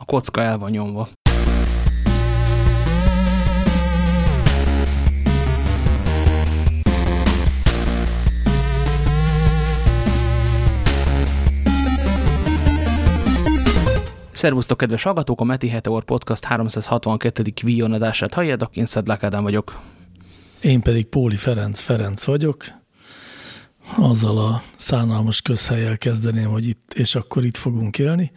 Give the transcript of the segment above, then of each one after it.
A kocka el van nyomva. Szervusztok, kedves hallgatók! A Meti Heteor Podcast 362. Vion adását halljátok, én Szedlák Ádám vagyok. Én pedig Póli Ferenc vagyok. Azzal a szánalmas közhellyel kezdeném, hogy itt és akkor itt fogunk élni.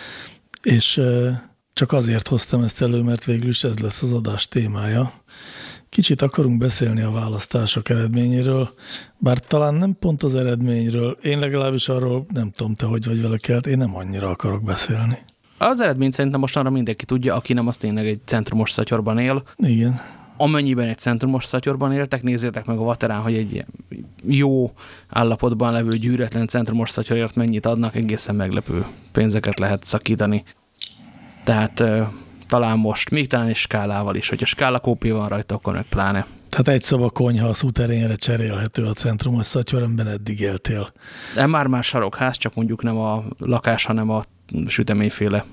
És csak azért hoztam ezt elő, mert végül is ez lesz az adás témája. Kicsit akarunk beszélni a választások eredményéről, bár talán nem pont az eredményről. Én legalábbis arról, nem tudom te, hogy vagy vele kelt, én nem annyira akarok beszélni. Az eredményt szerintem mostanra mindenki tudja, aki nem, az tényleg egy centrumos szatyorban él. Igen. Amennyiben egy centrumos szatyorban éltek, nézzétek meg a Vaterán, hogy egy jó állapotban levő gyűrötlen centrumos szatyorért mennyit adnak, egészen meglepő pénzeket lehet szakítani. Tehát talán most, még talán egy skálával is, hogyha skála kópia van rajta, akkor meg pláne. Tehát egy szoba konyha a szuterénre cserélhető a centrumos szatyor, amiben eddig éltél. De már sarokház, csak mondjuk nem a lakás, hanem a süteményféle.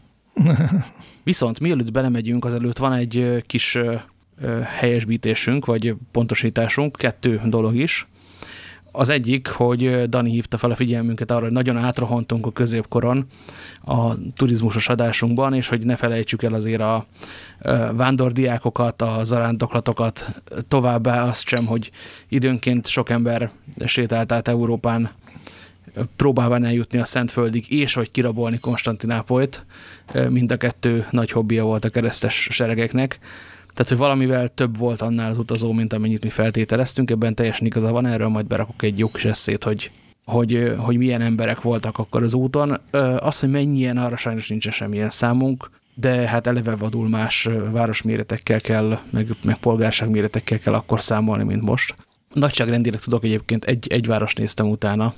Viszont mielőtt belemegyünk, azelőtt van egy kis helyesbítésünk, vagy pontosításunk, 2 dolog is. Az egyik, hogy Dani hívta fel a figyelmünket arra, hogy nagyon átrohantunk a középkoron a turizmusos adásunkban, és hogy ne felejtsük el azért a vándordiákokat, a zarándoklatokat, továbbá azt sem, hogy időnként sok ember sétált át Európán, próbálván eljutni a Szentföldig, és vagy kirabolni Konstantinápolyt. Mind a 2 nagy hobbija volt a keresztes seregeknek. Tehát, hogy valamivel több volt annál az utazó, mint amennyit mi feltételeztünk, ebben teljesen igaza van, erről majd berakok egy jó kis esszét, hogy milyen emberek voltak akkor az úton. Az, hogy mennyien, arra sajnos nincsen semmilyen számunk, de hát eleve vadul más városméretekkel kell, meg polgárságméretekkel kell akkor számolni, mint most. Nagyságrendileg tudok egyébként, egy város néztem utána,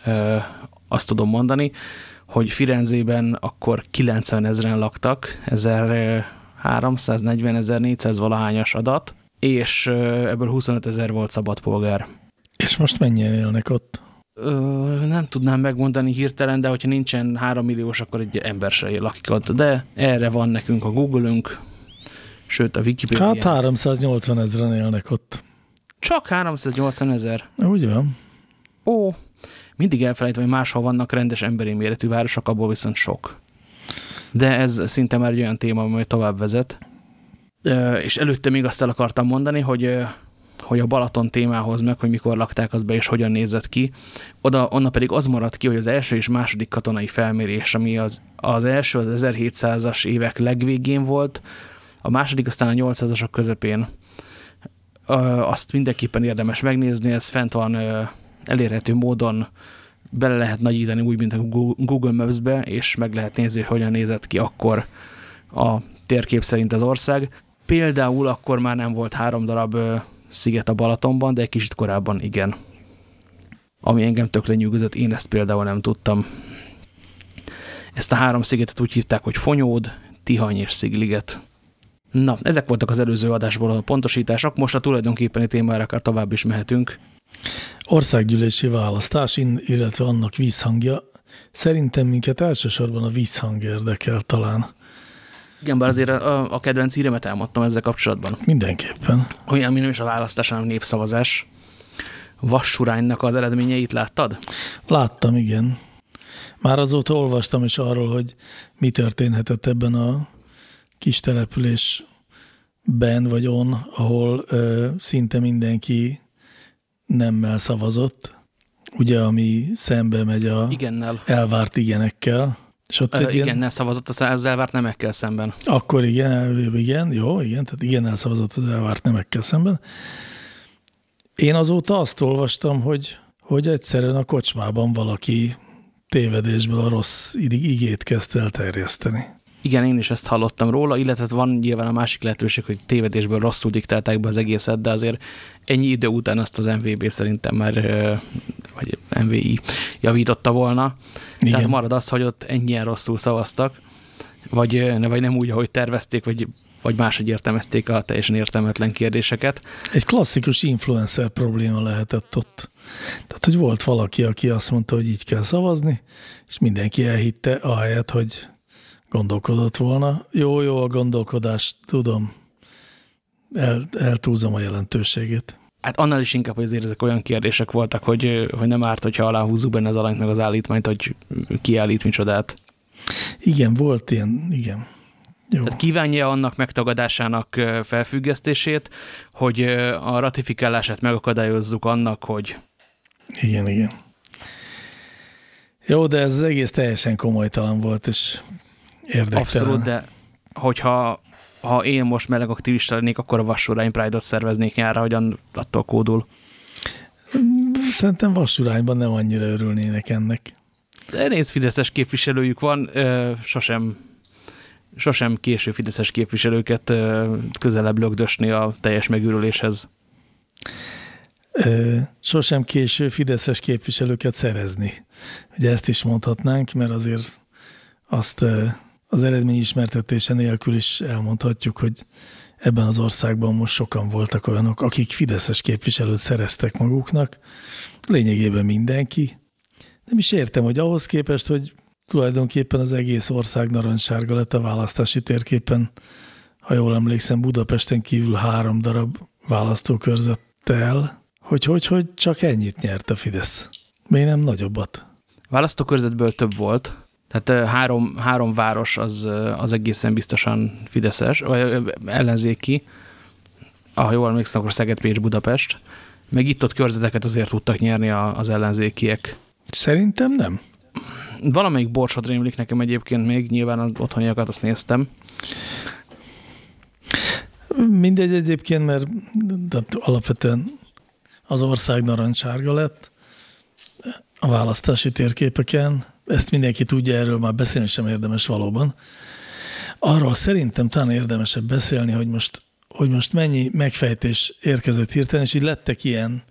azt tudom mondani, hogy Firenzében akkor 90 000-en laktak, 340.400 valahányas adat, és ebből 25 000 volt szabadpolgár. És most mennyien élnek ott? Nem tudnám megmondani hirtelen, de hogyha nincsen 3 milliós, akkor egy ember se lakik ott. De erre van nekünk a Google-ünk, sőt a Wikipedia. Hát 380 000-en élnek ott. Csak 380 000? Úgy van. Ó, mindig elfelejtem, hogy máshol vannak rendes emberi méretű városok, abból viszont sok. De ez szinte már egy olyan téma, amely tovább vezet. És előtte még azt el akartam mondani, hogy a Balaton témához meg, hogy mikor lakták az be, és hogyan nézett ki. Onnan pedig az maradt ki, hogy az első és második katonai felmérés, ami az első az 1700-as évek legvégén volt, a második aztán a 800-asok közepén. Azt mindenképpen érdemes megnézni, ez fent van elérhető módon, bele lehet nagyítani úgy, mint a Google Maps-be, és meg lehet nézni, hogy hogyan nézett ki akkor a térkép szerint az ország. Például akkor már nem volt 3 darab sziget a Balatonban, de egy kicsit korábban igen. Ami engem tök lenyűgözött, én ezt például nem tudtam. Ezt a 3 szigetet úgy hívták, hogy Fonyód, Tihany és Szigliget. Na, ezek voltak az előző adásból a pontosítások, most a tulajdonképpeni témára akár tovább is mehetünk. Országgyűlési választás, illetve annak vízhangja. Szerintem minket elsősorban a vízhang érdekel talán. Igen, bár azért a kedvenc híremet elmondtam ezzel kapcsolatban. Mindenképpen. Olyan, ami nem is a választás, hanem népszavazás. Vassuránynak az eredményeit láttad? Láttam, igen. Már azóta olvastam is arról, hogy mi történhetett ebben a kis településben vagy ahol szinte mindenki nemmel szavazott, ugye, ami szembe megy a igennel. Elvárt igenekkel. És ott igennel szavazott az elvárt nemekkel szemben. Akkor igen, jó, igen, tehát igennel szavazott az elvárt nemekkel szemben. Én azóta azt olvastam, hogy egyszerűen a kocsmában valaki tévedésből a rossz igét kezdte el terjeszteni. Igen, én is ezt hallottam róla, illetve van nyilván a másik lehetőség, hogy tévedésből rosszul diktálták be az egészet, de azért ennyi idő után azt az MVB szerintem már, vagy MVI javította volna. Igen. Tehát marad az, hogy ott ennyien rosszul szavaztak, vagy nem úgy, ahogy tervezték, vagy máshogy értelmezték a teljesen értelmetlen kérdéseket. Egy klasszikus influencer probléma lehetett ott. Tehát, hogy volt valaki, aki azt mondta, hogy így kell szavazni, és mindenki elhitte, ahelyett, hogy gondolkodott volna. Jó a gondolkodás, tudom. Eltúlzom a jelentőségét. Hát annál is inkább, hogy azért ezek olyan kérdések voltak, hogy nem árt, hogyha aláhúzzuk benne az alanyt meg az állítmányt, hogy ki állít micsodát. Igen, volt ilyen, igen. Jó. Tehát kívánja annak megtagadásának felfüggesztését, hogy a ratifikálását megakadályozzuk annak, hogy... Igen. Jó, de ez az egész teljesen komolytalan volt, és érdektelen. Abszolút, de hogyha én most meleg aktivista lennék, akkor a Vassurány Pride-ot szerveznék nyárra, hogy attól kódul. Szerintem Vassurányban nem annyira örülnének ennek. De nézd, fideszes képviselőjük van, sosem késő fideszes képviselőket közelebb lögdösni a teljes megőrüléshez. Sosem késő fideszes képviselőket szerezni. Ugye ezt is mondhatnánk, mert azért azt az eredmény ismertetése nélkül is elmondhatjuk, hogy ebben az országban most sokan voltak olyanok, akik fideszes képviselőt szereztek maguknak. Lényegében mindenki. Nem is értem, hogy ahhoz képest, hogy tulajdonképpen az egész ország narancssárga lett a választási térképen, ha jól emlékszem, Budapesten kívül 3 darab választókörzettel, hogy csak ennyit nyert a Fidesz. Még nem nagyobbat. Választókörzetből több volt, tehát három város az egészen biztosan fideszes, vagy ellenzéki, ha jól emlékszem, akkor Szeged, Pécs, Budapest, meg itt-ott körzeteket azért tudtak nyerni az ellenzékiek. Szerintem nem. Valamelyik Borsod rémlik nekem egyébként még, nyilván az otthoniakat azt néztem. Mindegy egyébként, mert alapvetően az ország narancssárga lett a választási térképeken. Ezt mindenki tudja, erről már beszélni sem érdemes valóban. Arról szerintem talán érdemesebb beszélni, hogy most mennyi megfejtés érkezett hirtelen, és így lettek ilyen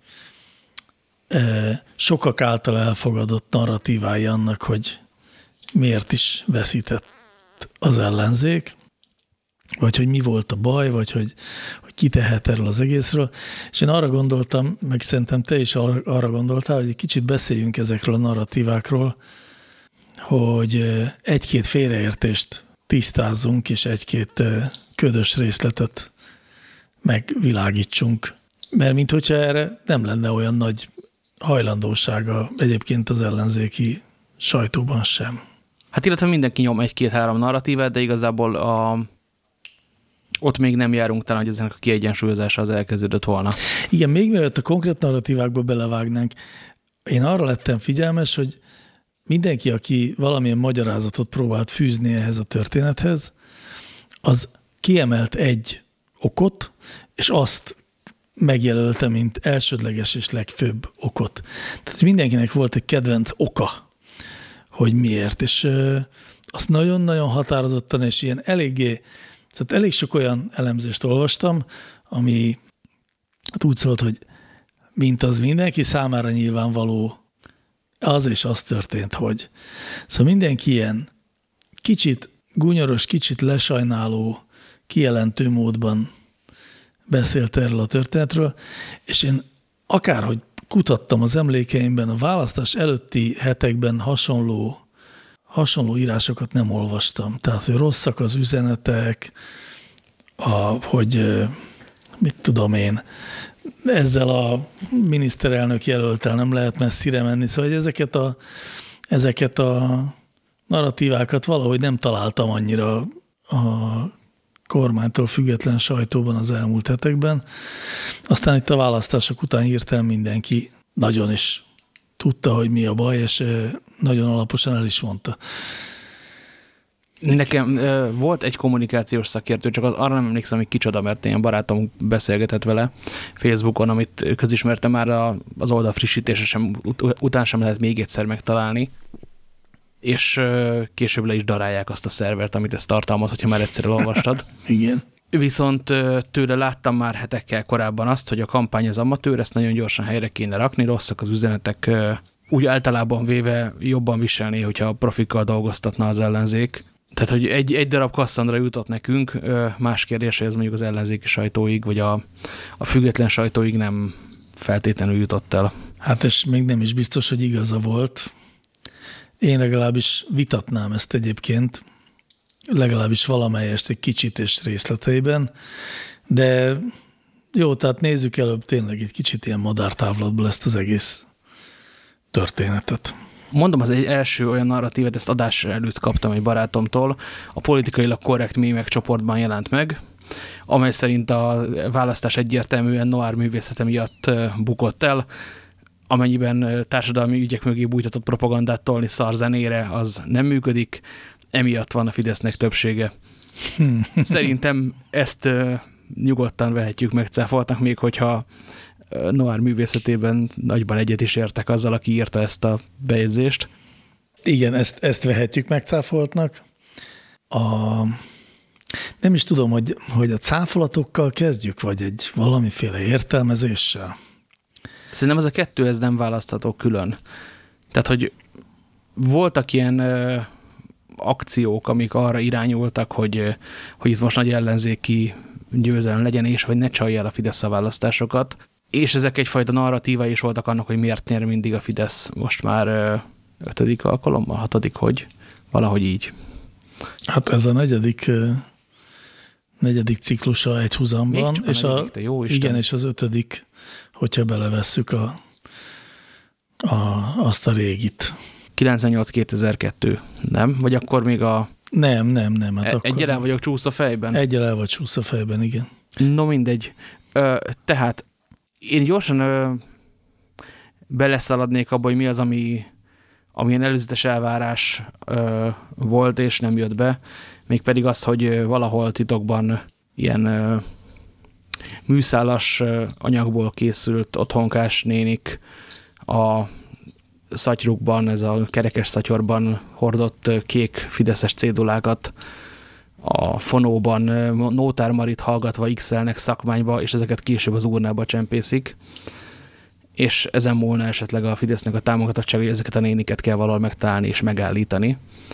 sokak által elfogadott narratívái annak, hogy miért is veszített az ellenzék, vagy hogy mi volt a baj, vagy hogy ki tehet erről az egészről. És én arra gondoltam, meg szerintem te is arra gondoltál, hogy egy kicsit beszéljünk ezekről a narratívákról, hogy egy-két félreértést tisztázzunk, és egy-két ködös részletet megvilágítsunk. Mert minthogyha erre nem lenne olyan nagy hajlandósága egyébként az ellenzéki sajtóban sem. Hát illetve mindenki nyom 1-2-3 narratívát, de igazából ott még nem járunk talán, hogy ezenek a kiegyensúlyozása az elkezdődött volna. Igen, még mielőtt a konkrét narratívákba belevágnánk, én arra lettem figyelmes, hogy mindenki, aki valamilyen magyarázatot próbált fűzni ehhez a történethez, az kiemelt egy okot, és azt megjelölte, mint elsődleges és legfőbb okot. Tehát mindenkinek volt egy kedvenc oka, hogy miért, és azt nagyon-nagyon határozottan, és ilyen elég sok olyan elemzést olvastam, ami hát úgy szólt, hogy mint az mindenki számára nyilvánvaló, az és az történt, hogy. Szóval mindenki ilyen kicsit gunyoros, kicsit lesajnáló, kijelentő módban beszélt erről a történetről, és én akárhogy kutattam az emlékeimben, a választás előtti hetekben hasonló írásokat nem olvastam. Tehát, hogy rosszak az üzenetek, hogy mit tudom én, ezzel a miniszterelnök jelöltel nem lehet messzire menni. Szóval, hogy ezeket a narratívákat valahogy nem találtam annyira a kormánytól független sajtóban az elmúlt hetekben. Aztán itt a választások után hirtelen mindenki nagyon is tudta, hogy mi a baj, és nagyon alaposan el is mondta. Nekem volt egy kommunikációs szakértő, csak arra nem emlékszem, hogy kicsoda, mert ilyen barátom beszélgetett vele Facebookon, amit közismertem már az oldal frissítése után sem lehet még egyszer megtalálni, és később le is darálják azt a szervert, amit ezt tartalmaz, hogyha már egyszer olvastad. Igen. Viszont tőle láttam már hetekkel korábban azt, hogy a kampány az amatőr, ezt nagyon gyorsan helyre kéne rakni, rosszak az üzenetek, úgy általában véve jobban viselné, hogyha a profikkal dolgoztatna az ellenzék. Tehát, hogy egy darab Cassandra jutott nekünk, más kérdés, hogy ez mondjuk az ellenzéki sajtóig, vagy a független sajtóig nem feltétlenül jutott el. Hát és még nem is biztos, hogy igaza volt. Én legalábbis vitatnám ezt egyébként, legalábbis valamelyest egy kicsit és részleteiben, de jó, tehát nézzük előbb tényleg egy kicsit ilyen madártávlatból ezt az egész történetet. Mondom, az egy első olyan narratívet, ezt adás előtt kaptam egy barátomtól, a politikailag korrekt mémek csoportban jelent meg, amely szerint a választás egyértelműen noir művészete miatt bukott el, amennyiben társadalmi ügyek mögé bújtatott propagandát tolni szarzenére, az nem működik, emiatt van a Fidesznek többsége. Szerintem ezt nyugodtan vehetjük megcáfoltnak, még hogyha noir művészetében nagyban egyet is értek azzal, aki írta ezt a bejegyzést. Igen, ezt vehetjük megcáfoltnak. Nem is tudom, hogy a cáfolatokkal kezdjük, vagy egy valamiféle értelmezéssel. Szerintem ez a kettő, ez nem választható külön. Tehát, hogy voltak ilyen akciók, amik arra irányultak, hogy itt most nagy ellenzéki győzelem legyen, és vagy ne csalja el a Fidesz a választásokat. És ezek egyfajta narratíva is voltak annak, hogy miért nyer mindig a Fidesz most már 5. alkalommal, 6., hogy valahogy így. Hát ez a negyedik ciklusa egy huzamban, és igen, és az 5., hogyha belevesszük azt a régit. 98-2002, nem? Vagy akkor még a... Nem. Hát egyel el vagyok csúsz a fejben? Egyel el vagy csúsz a fejben, igen. No mindegy. Tehát én gyorsan beleszaladnék abba, hogy mi az, amilyen előzetes elvárás volt, és nem jött be. Mégpedig az, hogy valahol titokban ilyen műszálas anyagból készült otthonkás nénik a szatyrukban, ez a kerekes szatyorban hordott kék fideszes cédulákat a fonóban Nótár Marit hallgatva X-elnek szakmányba, és ezeket később az urnába csempészik, és ezen múlna esetleg a Fidesznek a támogatottsága, hogy ezeket a néniket kell valahol megtalálni és megállítani.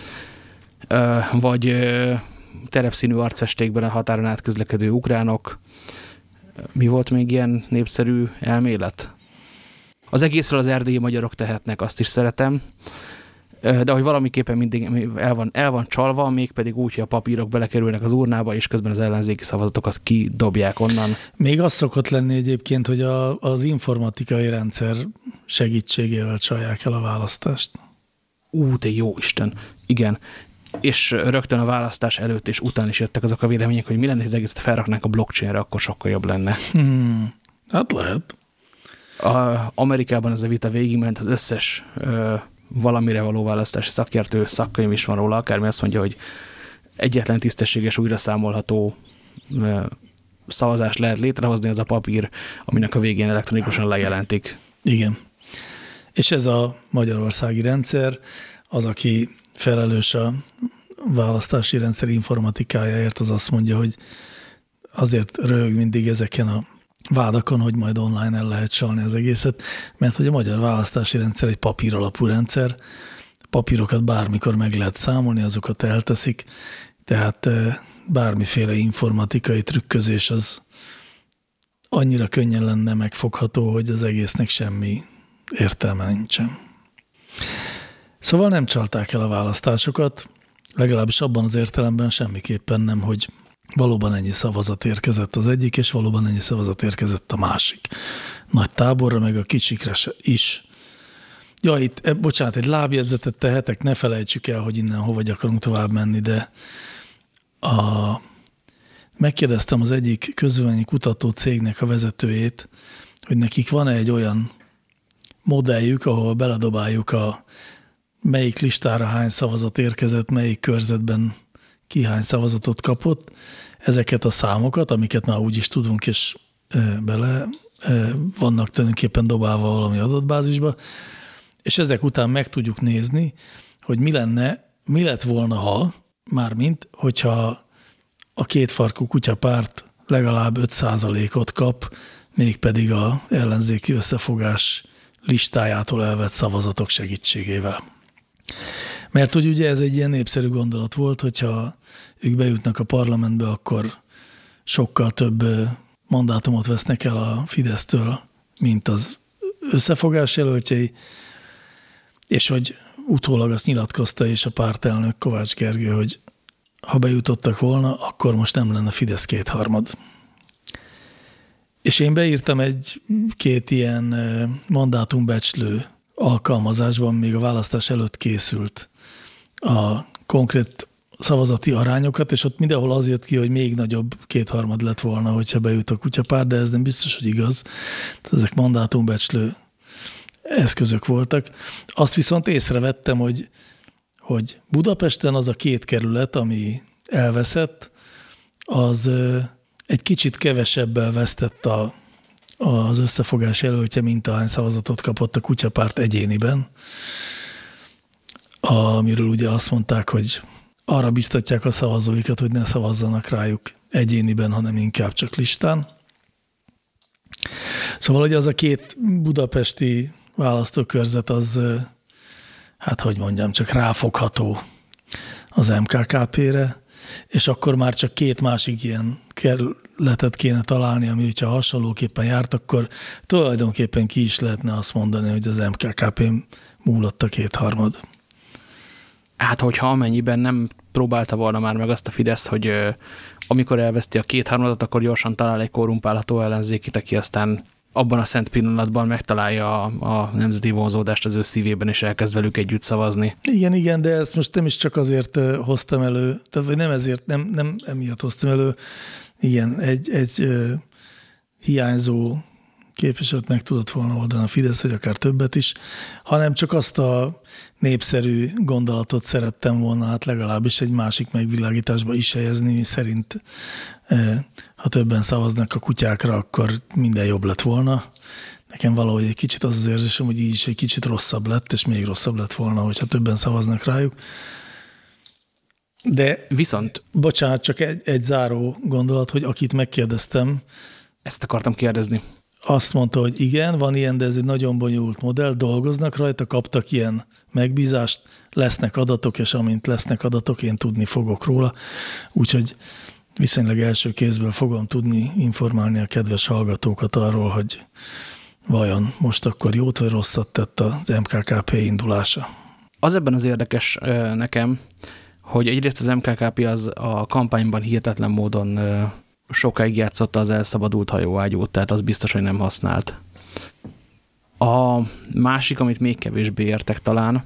Vagy terepszínű arcfestékben a határon átközlekedő ukránok. Mi volt még ilyen népszerű elmélet? Az egészről az erdélyi magyarok tehetnek, azt is szeretem, de hogy valamiképpen mindig el van csalva, mégpedig úgy, hogy a papírok belekerülnek az urnába, és közben az ellenzéki szavazatokat kidobják onnan. Még az szokott lenni egyébként, hogy az informatikai rendszer segítségével csalják el a választást. Te jó Isten! Igen. És rögtön a választás előtt és után is jöttek azok a vélemények, hogy mi lenne, hogy az egészet felraknánk a blockchainre, akkor sokkal jobb lenne. Hát lehet. Amerikában ez a vita végigment, az összes valamire való választási szakértő, szakkönyv is van róla, akármi azt mondja, hogy egyetlen tisztességes, újra számolható szavazást lehet létrehozni, az a papír, aminek a végén elektronikusan lejelentik. Igen. És ez a magyarországi rendszer, az, aki felelős a választási rendszer informatikájáért, az azt mondja, hogy azért röhög mindig ezeken a vádakon, hogy majd online el lehet csalni az egészet, mert hogy a magyar választási rendszer egy papír alapú rendszer, papírokat bármikor meg lehet számolni, azokat elteszik, tehát bármiféle informatikai trükközés az annyira könnyen lenne megfogható, hogy az egésznek semmi értelme nincsen. Szóval nem csalták el a választásokat, legalábbis abban az értelemben semmiképpen nem, hogy valóban ennyi szavazat érkezett az egyik, és valóban ennyi szavazat érkezett a másik nagy táborra, meg a kicsikre is. Ja, itt, bocsánat, egy lábjegyzetet tehetek, ne felejtsük el, hogy innen hova akarunk tovább menni, de megkérdeztem az egyik közvélemény kutató cégnek a vezetőjét, hogy nekik van-e egy olyan modelljük, ahol beledobáljuk melyik listára hány szavazat érkezett, melyik körzetben ki hány szavazatot kapott, ezeket a számokat, amiket már úgy is tudunk, és bele vannak tulajdonképpen dobálva valami adatbázisba, és ezek után meg tudjuk nézni, hogy mi lett volna, hogyha a kétfarkú kutyapárt legalább 5%-ot kap, mégpedig a ellenzéki összefogás listájától elvett szavazatok segítségével. Mert hogy ugye ez egy ilyen népszerű gondolat volt, hogyha ők bejutnak a parlamentbe, akkor sokkal több mandátumot vesznek el a Fidesztől, mint az összefogás jelöltjei, és hogy utólag azt nyilatkozta is a pártelnök Kovács Gergő, hogy ha bejutottak volna, akkor most nem lenne Fidesz kétharmad. És én beírtam két ilyen mandátumbecslő alkalmazásban, még a választás előtt készült a konkrét szavazati arányokat, és ott mindenhol az jött ki, hogy még nagyobb kétharmad lett volna, hogyha bejut a kutyapárt, de ez nem biztos, hogy igaz. Tehát ezek mandátumbecslő eszközök voltak. Azt viszont észrevettem, hogy Budapesten az a 2 kerület, ami elveszett, az egy kicsit kevesebbel vesztett az összefogás jelöltje, mint ahány szavazatot kapott a kutyapárt egyéniben, amiről ugye azt mondták, hogy arra biztatják a szavazóikat, hogy ne szavazzanak rájuk egyéniben, hanem inkább csak listán. Szóval, hogy az a 2 budapesti választókörzet az, hát hogy mondjam, csak ráfogható az MKKP-re, és akkor már csak 2 másik ilyen kerületet kéne találni, ami, hogyha hasonlóképpen járt, akkor tulajdonképpen ki is lehetne azt mondani, hogy az MKKP-n múlott a kétharmad. Hát, hogyha amennyiben nem próbálta volna már meg azt a Fidesz, hogy amikor elveszti a kétharmadat, akkor gyorsan talál egy korrumpálható ellenzékit, aki aztán abban a szent pillanatban megtalálja a nemzeti vonzódást az ő szívében, és elkezd velük együtt szavazni. Igen, de ezt most nem is csak azért hoztam elő, vagy nem ezért, nem emiatt hoztam elő, igen, egy hiányzó képviselőt meg tudott volna oldani a Fidesz, vagy akár többet is, hanem csak azt a népszerű gondolatot szerettem volna, hát legalábbis egy másik megvilágításba is helyezni, mi szerint ha többen szavaznak a kutyákra, akkor minden jobb lett volna. Nekem valahogy egy kicsit az érzésem, hogy így is egy kicsit rosszabb lett, és még rosszabb lett volna, hogyha többen szavaznak rájuk. De viszont, bocsánat, csak egy záró gondolat, hogy akit megkérdeztem. Ezt akartam kérdezni. Azt mondta, hogy igen, van ilyen, de ez egy nagyon bonyolult modell, dolgoznak rajta, kaptak ilyen megbízást, lesznek adatok, és amint lesznek adatok, én tudni fogok róla. Úgyhogy viszonylag első kézből fogom tudni informálni a kedves hallgatókat arról, hogy vajon most akkor jót vagy rosszat tett az MKKP indulása. Az ebben az érdekes nekem, hogy egyrészt az MKKP az a kampányban hihetetlen módon sokáig játszotta az elszabadult hajóágyút, tehát az biztos, hogy nem használt. A másik, amit még kevésbé értek talán,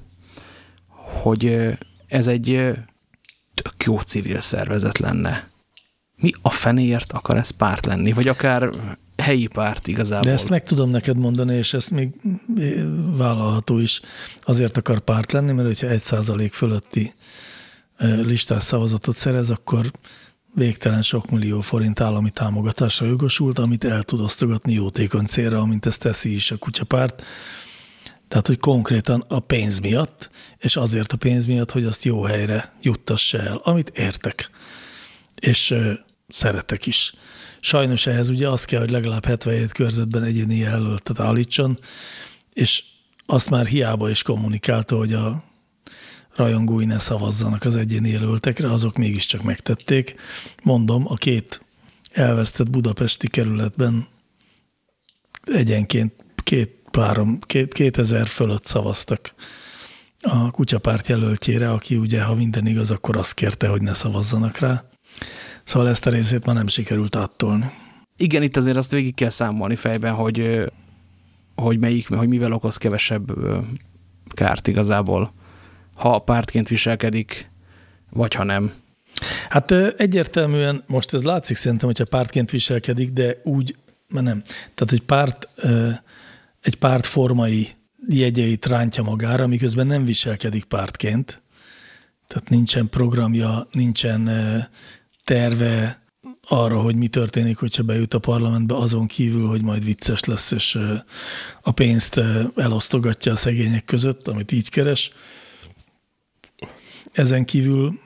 hogy ez egy tök jó civil szervezet lenne. Mi a fenéért akar ez párt lenni? Vagy akár helyi párt igazából? De ezt meg tudom neked mondani, és ezt még vállalható is. Azért akar párt lenni, mert hogyha 1% fölötti listás szavazatot szerez, akkor végtelen sok millió forint állami támogatásra jogosult, amit el tud osztogatni jótékony célra, amint ezt teszi is a kutyapárt. Tehát, hogy konkrétan a pénz miatt, és azért a pénz miatt, hogy azt jó helyre juttassa el, amit értek, és szeretek is. Sajnos ehhez ugye az kell, hogy legalább 77 körzetben egyéni jelöltet állítson, és azt már hiába is kommunikálta, hogy a rajongói ne szavazzanak az egyéni jelöltekre, azok mégiscsak megtették. Mondom, a 2 elvesztett budapesti kerületben egyenként 2000 fölött szavaztak a kutyapárt jelöltjére, aki ugye, ha minden igaz, akkor azt kérte, hogy ne szavazzanak rá. Szóval ezt a részét már nem sikerült áttolni. Igen, itt azért azt végig kell számolni fejben, hogy mivel okoz kevesebb kárt igazából, ha pártként viselkedik, vagy ha nem. Hát egyértelműen, most ez látszik szerintem, hogyha pártként viselkedik, de úgy, mert nem. Tehát, hogy egy párt formai jegyeit rántja magára, miközben nem viselkedik pártként. Tehát nincsen programja, nincsen terve arra, hogy mi történik, hogyha bejut a parlamentbe, azon kívül, hogy majd vicces lesz, és a pénzt elosztogatja a szegények között, amit így keres. Ezen kívül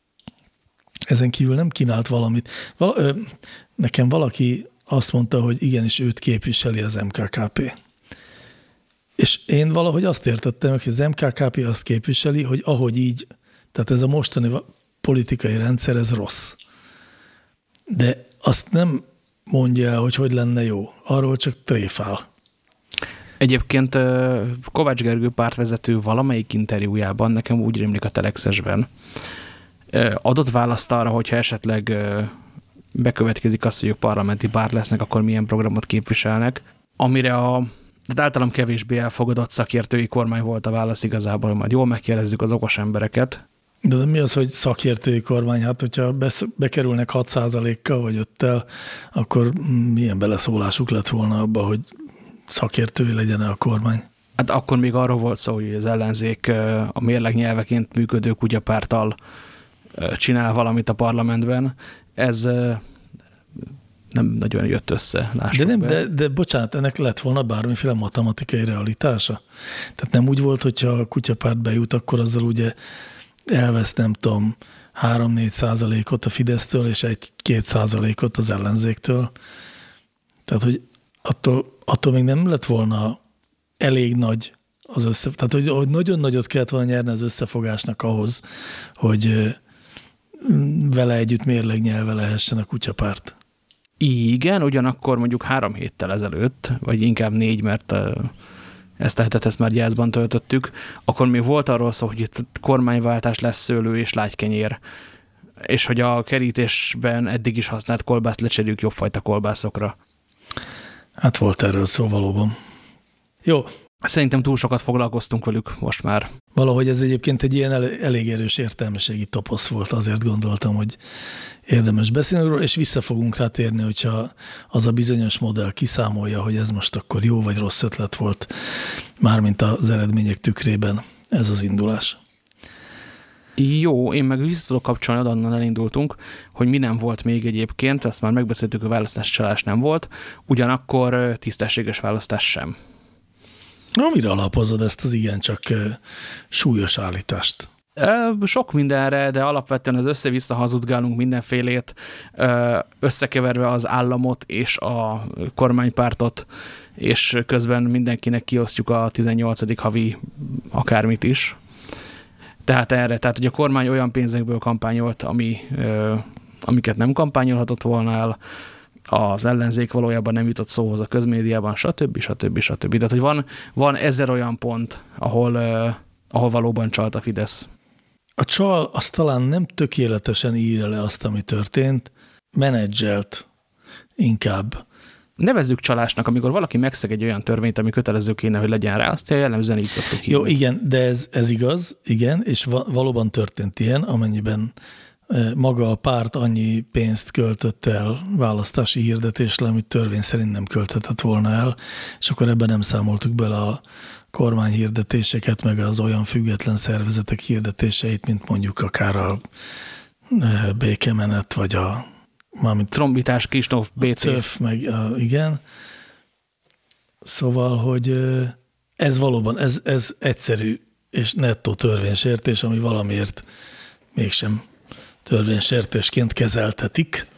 nem kínált valamit. Nekem valaki azt mondta, hogy igenis őt képviseli az MKKP. És én valahogy azt értettem, hogy az MKKP azt képviseli, hogy ahogy így, tehát ez a mostani politikai rendszer, ez rossz. De azt nem mondja el, hogy lenne jó. Arról csak tréfál. Egyébként Kovács Gergő pártvezető valamelyik interjújában, nekem úgy rémlik a Telexesben, adott választ arra, hogyha esetleg bekövetkezik az, hogy ők parlamenti párt lesznek, akkor milyen programot képviselnek, amire de általam kevésbé elfogadott szakértői kormány volt a válasz igazából, hogy majd jól megkérdezzük az okos embereket. De mi az, hogy szakértői kormány? Hát, hogyha bekerülnek 6%-kal vagy 5-tel, akkor milyen beleszólásuk lett volna abba, hogy szakértői legyen a kormány? Hát akkor még arról volt szó, hogy az ellenzék a mérleg nyelveként működő kutyapárttal csinál valamit a parlamentben. Ez nem nagyon jött össze. De bocsánat, ennek lett volna bármiféle matematikai realitása. Tehát nem úgy volt, hogyha a kutyapárt bejut, akkor azzal ugye elvesz, nem tudom, 3-4% a Fidesztől, és 1-2% az ellenzéktől. Tehát, hogy attól még nem lett volna elég nagy az tehát, hogy nagyon nagyot kellett volna nyerni az összefogásnak ahhoz, hogy vele együtt mérlegnyelve lehessen a kutyapárt. Igen, ugyanakkor mondjuk 3 héttel ezelőtt, vagy inkább 4, mert ezt a hetet ezt már gyászban töltöttük, akkor még volt arról szó, hogy itt kormányváltás lesz, szőlő és lágykenyér, és hogy a kerítésben eddig is használt kolbászt lecserjük jobbfajta kolbászokra. Hát volt erről szó valóban. Jó. Szerintem túl sokat foglalkoztunk velük most már. Valahogy ez egyébként egy ilyen elég erős értelmiségi toposz volt, azért gondoltam, hogy érdemes beszélni róla, és vissza fogunk rá térni, hogyha az a bizonyos modell kiszámolja, hogy ez most akkor jó vagy rossz ötlet volt, mármint az eredmények tükrében ez az indulás. Jó, én meg vissza tudok kapcsolni, onnan elindultunk, hogy mi nem volt még egyébként, azt már megbeszéltük, a választás csalás nem volt, ugyanakkor tisztességes választás sem. Na, mire alapozod ezt az igencsak súlyos állítást? Sok mindenre, de alapvetően az össze-vissza hazudgálunk mindenfélét, összekeverve az államot és a kormánypártot, és közben mindenkinek kiosztjuk a 18. havi akármit is. Tehát hogy a kormány olyan pénzekből kampányolt, amiket nem kampányolhatott volna el, az ellenzék valójában nem jutott szóhoz a közmédiában, stb. Tehát, hogy van 1000 olyan pont, ahol valóban csalt a Fidesz. A csal az talán nem tökéletesen írja le azt, ami történt, menedzselt inkább. Nevezzük csalásnak, amikor valaki megszeg egy olyan törvényt, ami kötelező kéne, hogy legyen rá, azt jellemzően így szoktuk hívni. Jó, igen, de ez igaz, igen, és valóban történt ilyen, amennyiben maga a párt annyi pénzt költött el választási hirdetésre, amit törvény szerint nem költhetett volna el, és akkor ebben nem számoltuk bele a kormányhirdetéseket, meg az olyan független szervezetek hirdetéseit, mint mondjuk akár a békemenet, vagy mármint Trombitás, Kisnov, BC. CÖF, meg igen. Szóval, hogy ez valóban, ez egyszerű és nettó törvénysértés, ami valamiért mégsem törvénysértésként kezeltetik,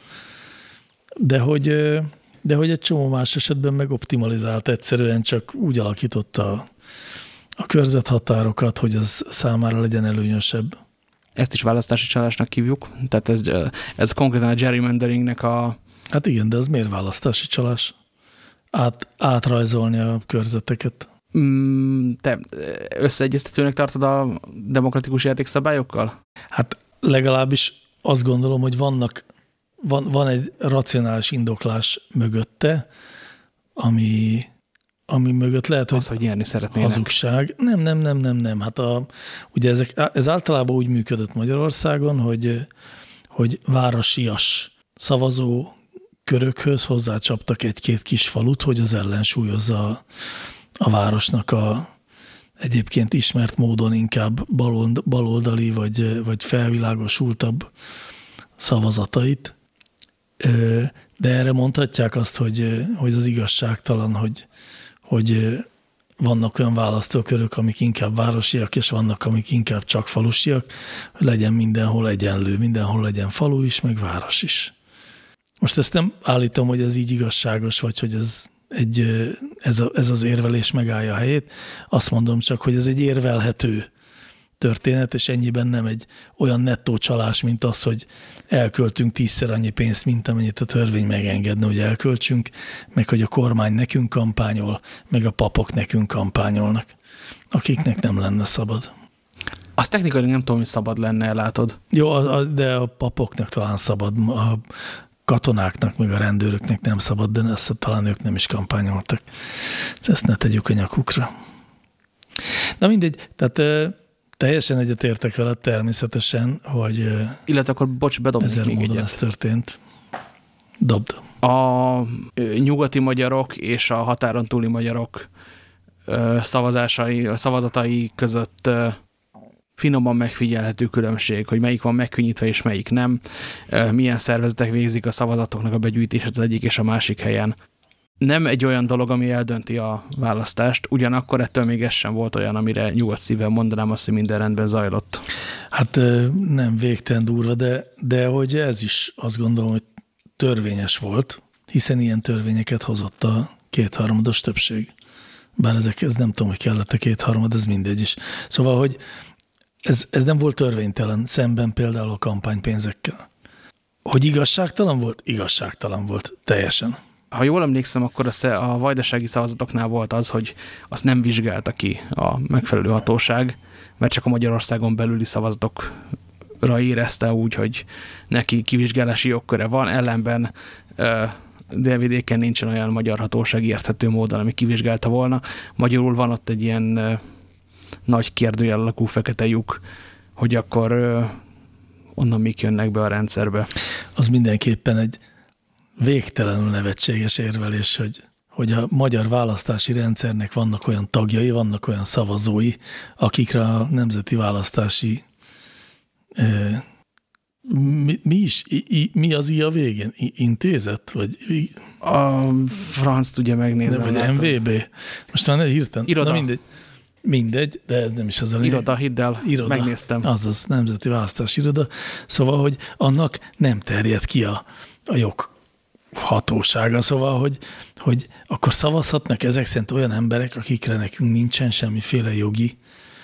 de hogy egy csomó más esetben meg optimalizált, egyszerűen csak úgy alakította a körzethatárokat, hogy az számára legyen előnyösebb. Ezt is választási csalásnak hívjuk, tehát ez konkrétan a gerrymanderingnek a... Hát igen, de az miért választási csalás? Átrajzolni a körzeteket. Te összeegyeztetőnek tartod a demokratikus játékszabályokkal? Hát legalábbis azt gondolom, hogy van egy racionális indoklás mögötte, ami mögött lehet, hogy nyerni szeretnének. Hazugság. Nem. Hát ugye ez általában úgy működött Magyarországon, hogy városias szavazó körökhöz hozzácsaptak egy-két kis falut, hogy az ellensúlyozza a városnak egyébként ismert módon inkább baloldali vagy felvilágosultabb szavazatait. De erre mondhatják azt, hogy az igazságtalan, hogy vannak olyan választókörök, amik inkább városiak, és vannak, amik inkább csak falusiak, hogy legyen mindenhol egyenlő, mindenhol legyen falu is, meg város is. Most ezt nem állítom, hogy ez így igazságos, vagy hogy ez az érvelés megállja a helyét. Azt mondom csak, hogy ez egy érvelhető történet, és ennyiben nem egy olyan nettó csalás, mint az, hogy elköltünk 10-szer annyi pénzt, mint amennyit a törvény megengedne, hogy elköltsünk, meg hogy a kormány nekünk kampányol, meg a papok nekünk kampányolnak, akiknek nem lenne szabad. Azt technikailag nem tudom, hogy szabad lenne, látod. Jó, de a papoknak talán szabad, a katonáknak, meg a rendőröknek nem szabad, de ezt talán ők nem is kampányoltak. Ezt ne tegyük a nyakukra. Na mindegy, tehát teljesen egyetértek veled természetesen, hogy illetve akkor, bocs, bedobnék még egyet. ez történt. Dobd. A nyugati magyarok és a határon túli magyarok szavazatai között finoman megfigyelhető különbség, hogy melyik van megkönnyítve és melyik nem, milyen szervezetek végzik a szavazatoknak a begyűjtését az egyik és a másik helyen. Nem egy olyan dolog, ami eldönti a választást, ugyanakkor ettől még ez sem volt olyan, amire nyugodt szívvel mondanám azt, hogy minden rendben zajlott. Hát nem végtelen durva, de hogy ez is azt gondolom, hogy törvényes volt, hiszen ilyen törvényeket hozott a kétharmados többség. Bár ez nem tudom, hogy kellett a kétharmad, ez mindegy is. Szóval, hogy ez nem volt törvénytelen, szemben például a kampánypénzekkel. Hogy igazságtalan volt? Igazságtalan volt, teljesen. Ha jól emlékszem, akkor a vajdasági szavazatoknál volt az, hogy azt nem vizsgálta ki a megfelelő hatóság, mert csak a Magyarországon belüli szavazatokra érezte úgy, hogy neki kivizsgálási jogköre van, ellenben délvidéken nincsen olyan magyar hatóság érthető módon, ami kivizsgálta volna. Magyarul van ott egy ilyen nagy kérdőjel alakú fekete lyuk, hogy akkor onnan mik jönnek be a rendszerbe. Az mindenképpen egy végtelenül nevetséges érvelés, hogy a magyar választási rendszernek vannak olyan tagjai, vannak olyan szavazói, akikre a Nemzeti Választási mi az I a végén? Intézet? Vagy a franc tudja megnézni. Vagy MVB? Most már hirtelen. Iroda. Na mindegy, de ez nem is az a lényeg. Iroda, hidd el, megnéztem. Azaz, Nemzeti Választási Iroda. Szóval, hogy annak nem terjed ki a joghatósága. Szóval, hogy akkor szavazhatnak ezek szerint olyan emberek, akikre nekünk nincsen semmiféle jogi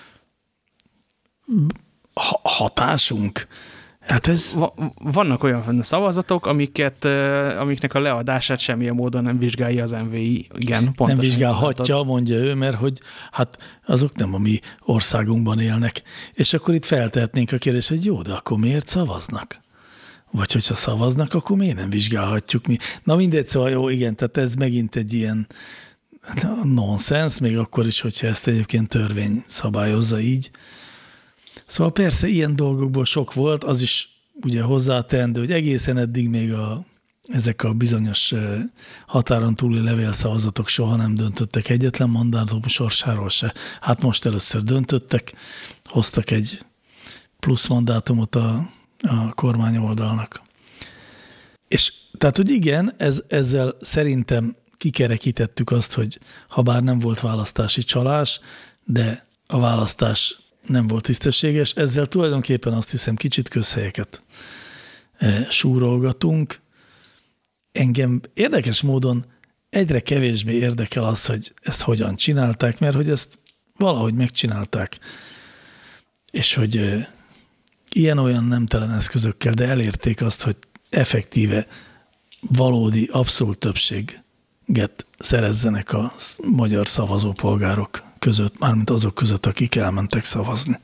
hatásunk. Hát ez... Vannak olyan szavazatok, amiknek a leadását semmilyen módon nem vizsgálja az MVI. Igen, pontosan. Nem vizsgálhatja, mondja ő, mert hogy hát azok nem a mi országunkban élnek. És akkor itt feltehetnénk a kérdést, hogy jó, de akkor miért szavaznak? Vagy hogyha szavaznak, akkor miért nem vizsgálhatjuk mi? Na mindegy, szóval jó, igen, tehát ez megint egy ilyen nonsens, még akkor is, hogyha ezt egyébként törvény szabályozza így. Szóval persze ilyen dolgokból sok volt, az is ugye hozzáteendő, hogy egészen eddig még ezek a bizonyos határon túli levélszavazatok soha nem döntöttek egyetlen mandátum sorsáról se. Hát most először döntöttek, hoztak egy plusz mandátumot a kormány oldalnak. És tehát, hogy igen, ezzel szerintem kikerekítettük azt, hogy ha bár nem volt választási csalás, de a választás nem volt tisztességes, ezzel tulajdonképpen azt hiszem kicsit közhelyeket súrolgatunk. Engem érdekes módon egyre kevésbé érdekel az, hogy ezt hogyan csinálták, mert hogy ezt valahogy megcsinálták, és hogy ilyen-olyan nemtelen eszközökkel, de elérték azt, hogy effektíve valódi, abszolút többséget szerezzenek a magyar szavazópolgárok között, mármint azok között, akik elmentek szavazni.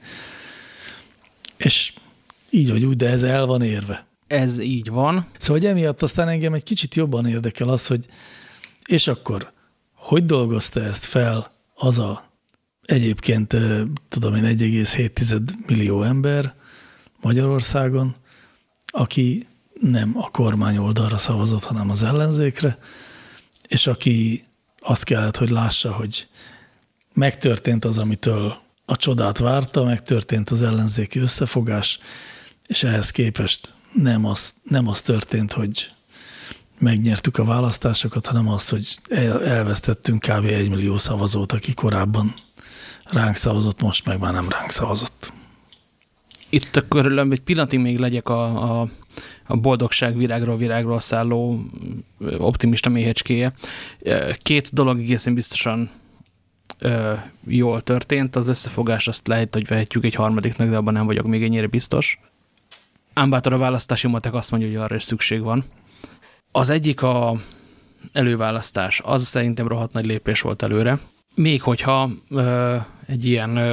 És így vagy úgy, de ez el van érve. Ez így van. Szóval, hogy emiatt aztán engem egy kicsit jobban érdekel az, hogy és akkor hogy dolgozta ezt fel az a egyébként, tudom én, 1,7 millió ember Magyarországon, aki nem a kormány oldalra szavazott, hanem az ellenzékre, és aki azt kellett, hogy lássa, hogy megtörtént az, amitől a csodát várta, megtörtént az ellenzéki összefogás, és ehhez képest nem az történt, hogy megnyertük a választásokat, hanem az, hogy elvesztettünk kb. 1 millió szavazót, aki korábban ránk szavazott, most meg már nem ránk szavazott. Itt akkor egy pillanatig még legyek a boldogság virágról szálló optimista méhecskéje. Két dolog egészen biztosan jól történt. Az összefogás azt lehet, hogy vehetjük egy harmadiknak, de abban nem vagyok még ennyire biztos. Ám bátor a választási matek azt mondja, hogy arra is szükség van. Az egyik a előválasztás. Az szerintem rohadt nagy lépés volt előre. Még hogyha egy ilyen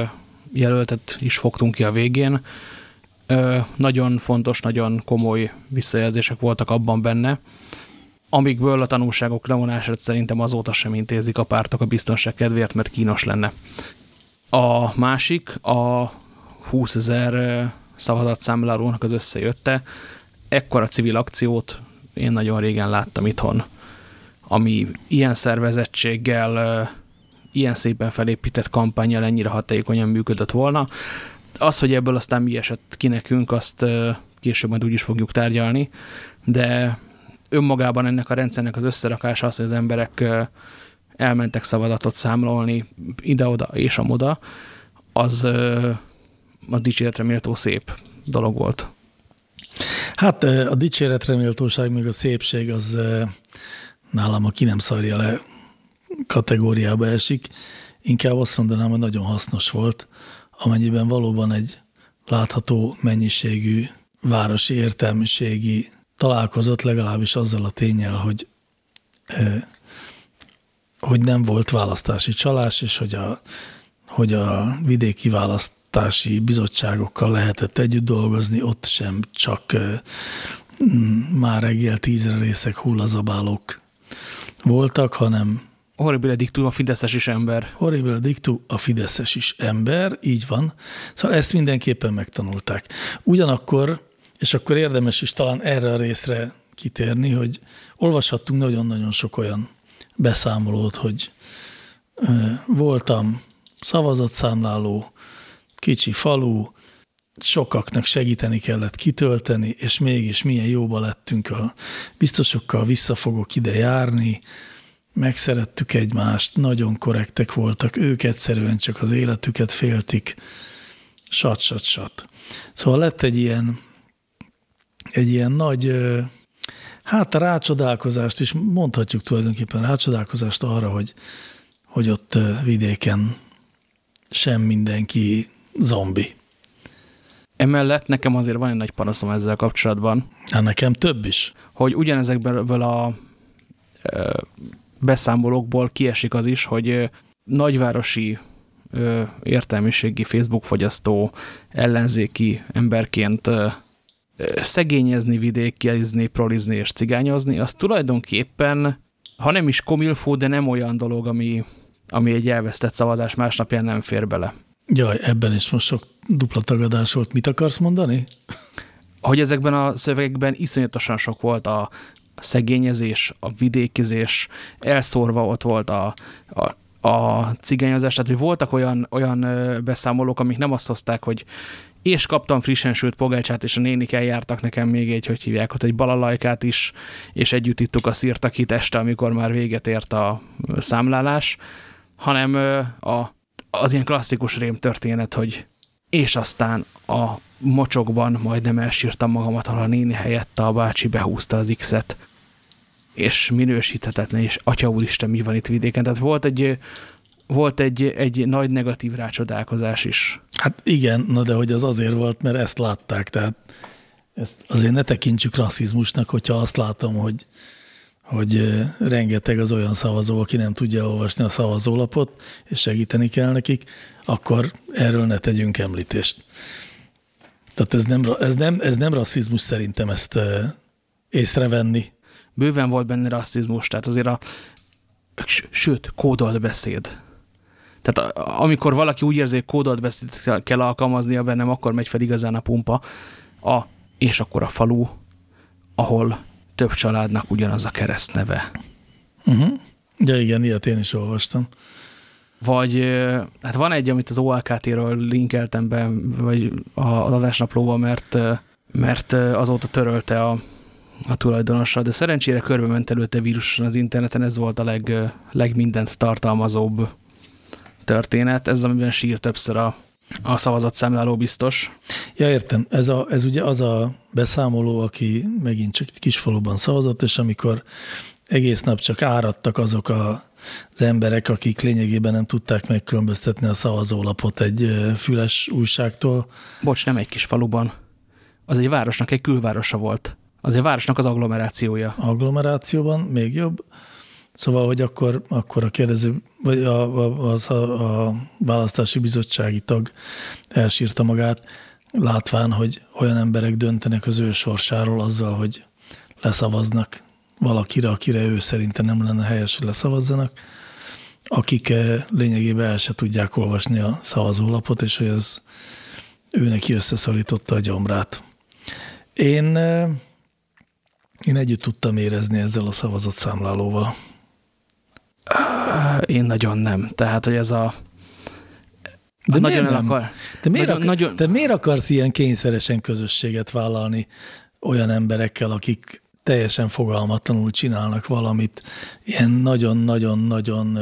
jelöltet is fogtunk ki a végén. Nagyon fontos, nagyon komoly visszajelzések voltak abban benne, amikből a tanulságok levonását szerintem azóta sem intézik a pártok a biztonság kedvéért, mert kínos lenne. A másik, a 20 000 szavazatszámlálónak az összejötte. Ekkora civil akciót én nagyon régen láttam itthon, ami ilyen szervezettséggel, ilyen szépen felépített kampánnyal ennyire hatékonyan működött volna. Az, hogy ebből aztán mi esett ki nekünk, azt később majd úgy is fogjuk tárgyalni, de önmagában ennek a rendszernek az összerakása az, hogy az emberek elmentek szavazatot számolni ide-oda és amoda, az dicséretre méltó szép dolog volt. Hát a dicséretre méltóság, még a szépség az nálam a ki nem szarja le kategóriába esik. Inkább azt mondanám, hogy nagyon hasznos volt, amennyiben valóban egy látható mennyiségű városi értelmiségi találkozott, legalábbis azzal a ténnyel, hogy nem volt választási csalás, és hogy a vidéki választási bizottságokkal lehetett együtt dolgozni, ott sem csak már reggel 10-re részek hullazabálók voltak, hanem horribile dictu a fideszes is ember. Horribile dictu a fideszes is ember, így van. Szóval ezt mindenképpen megtanulták. Ugyanakkor, és akkor érdemes is talán erre a részre kitérni, hogy olvashattunk nagyon-nagyon sok olyan beszámolót, hogy voltam szavazatszámláló, kicsi falu, sokaknak segíteni kellett kitölteni, és mégis milyen jóba lettünk a biztosokkal, vissza fogok ide járni, megszerettük egymást, nagyon korrektek voltak, ők egyszerűen csak az életüket féltik, sat. Szóval lett egy ilyen nagy, hát rácsodálkozást is, mondhatjuk tulajdonképpen rácsodálkozást arra, hogy ott vidéken sem mindenki zombi. Emellett nekem azért van egy nagy panaszom ezzel kapcsolatban. Hát nekem több is. Hogy ugyanezekből a beszámolókból kiesik az is, hogy nagyvárosi értelmiségi Facebook fogyasztó ellenzéki emberként szegényezni, vidékizni, prolizni és cigányozni, az tulajdonképpen, ha nem is komilfó, de nem olyan dolog, ami egy elvesztett szavazás másnapján nem fér bele. Jaj, ebben is most sok dupla tagadás volt. Mit akarsz mondani? Hogy ezekben a szövegekben iszonyatosan sok volt a szegényezés, a vidékizés, elszórva ott volt a cigányozás, tehát hogy voltak olyan beszámolók, amik nem azt hozták, hogy és kaptam frissen sült pogácsát, és a nénik eljártak nekem még hogy hívják ott, egy balalajkát is, és együtt ittuk a szirtakit este, amikor már véget ért a számlálás, hanem az ilyen klasszikus rémtörténet, hogy és aztán a mocsokban majdnem elsírtam magamat, ahol a néni helyett a bácsi behúzta az X-et, és minősíthetetlen, és atya úristen, mi van itt vidéken. Tehát volt egy nagy negatív rácsodálkozás is. Hát igen, na de hogy az azért volt, mert ezt látták, tehát ezt azért ne tekintsük rasszizmusnak, hogyha azt látom, hogy rengeteg az olyan szavazó, aki nem tudja olvasni a szavazólapot, és segíteni kell nekik, akkor erről ne tegyünk említést. Tehát ez nem rasszizmus szerintem ezt észrevenni. Bőven volt benne rasszizmus, tehát azért sőt, kódolt beszéd. Tehát amikor valaki úgy érzi, hogy kódolt beszédet kell alkalmaznia bennem, akkor megy fel igazán a pumpa. És akkor a falu, ahol több családnak ugyanaz a keresztneve. Ja igen, ilyet én is olvastam. Vagy hát van egy, amit az OLKT-ről linkeltem be, vagy az adásnaplóban, mert azóta törölte a tulajdonossal, de szerencsére körbe ment előtte víruson az interneten, ez volt a legmindent tartalmazóbb történet. Ez, amiben sír többször a szavazatszámláló biztos. Ja, értem. Ez ugye az a beszámoló, aki megint csak egy kisfaluban szavazott, és amikor egész nap csak áradtak azok az emberek, akik lényegében nem tudták megkülönböztetni a szavazólapot egy füles újságtól. Bocs, nem egy kisfaluban. Az egy városnak egy külvárosa volt. Az egy városnak az agglomerációja. Agglomerációban, még jobb. Szóval, hogy akkor a kérdező, vagy a választási bizottsági tag elsírta magát, látván, hogy olyan emberek döntenek az ő sorsáról azzal, hogy leszavaznak valakire, akire ő szerinte nem lenne helyes, hogy leszavazzanak, akik lényegében el se tudják olvasni a szavazólapot, és hogy ez ő neki összeszorította a gyomrát. Én együtt tudtam érezni ezzel a szavazatszámlálóval. Én nagyon nem. Tehát, hogy ez a... De nagyon miért nem? Te miért akarsz ilyen kényszeresen közösséget vállalni olyan emberekkel, akik teljesen fogalmatlanul csinálnak valamit, ilyen nagyon-nagyon-nagyon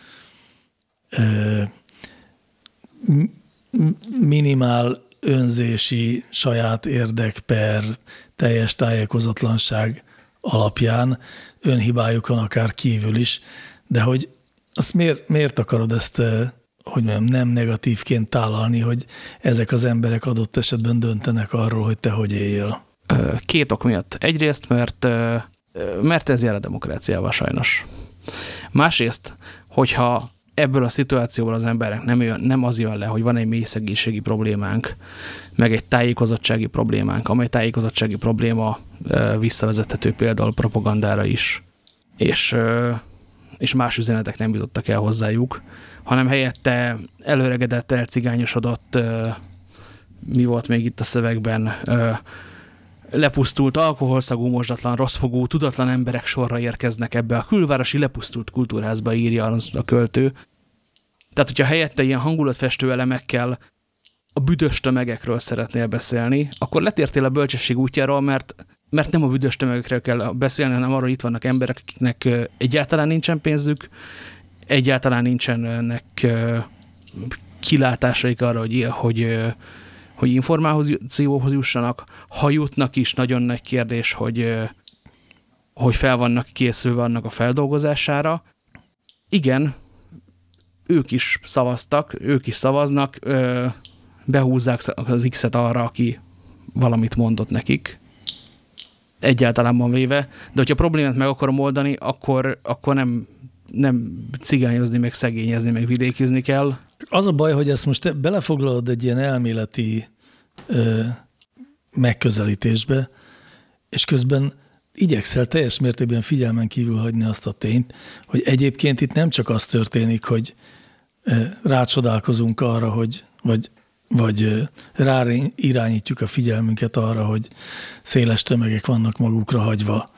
minimál önzési saját érdek per teljes tájékozatlanság alapján, önhibájukon akár kívül is, de hogy azt miért akarod ezt, hogy mondjam, nem negatívként tálalni, hogy ezek az emberek adott esetben döntenek arról, hogy te hogy éljél? Két ok miatt. Egyrészt, mert ez jár a demokráciával sajnos. Másrészt, hogyha ebből a szituációból az emberek nem az jön le, hogy van egy mély szegénységi problémánk, meg egy tájékozottsági problémánk, amely tájékozottsági probléma visszavezethető például propagandára is, és más üzenetek nem jutottak el hozzájuk, hanem helyette előregedett, elcigányosodott, mi volt még itt a szövegben, lepusztult, alkoholszagú, mosdatlan, rosszfogú, tudatlan emberek sorra érkeznek ebbe a külvárosi lepusztult kultúrházba, írja a költő. Tehát, hogyha helyette ilyen hangulatfestő elemekkel a büdös tömegekről szeretnél beszélni, akkor letértél a bölcsesség útjáról, mert nem a büdös tömegekről kell beszélni, hanem arról, hogy itt vannak emberek, akiknek egyáltalán nincsen pénzük, egyáltalán nincsenek kilátásaik arra, hogy információhoz jussanak. Ha jutnak is, nagyon nagy kérdés, hogy fel vannak készülve annak a feldolgozására. Igen, ők is szavaztak, ők is szavaznak, behúzzák az X-et arra, aki valamit mondott nekik. Egyáltalánban véve. De hogyha problémát meg akarom oldani, akkor nem cigányozni, meg szegényezni, meg vidékizni kell. Az a baj, hogy ezt most belefoglalod egy ilyen elméleti megközelítésbe, és közben igyekszel teljes mértékben figyelmen kívül hagyni azt a tényt, hogy egyébként itt nem csak az történik, hogy rácsodálkozunk arra, vagy irányítjuk a figyelmünket arra, hogy széles tömegek vannak magukra hagyva,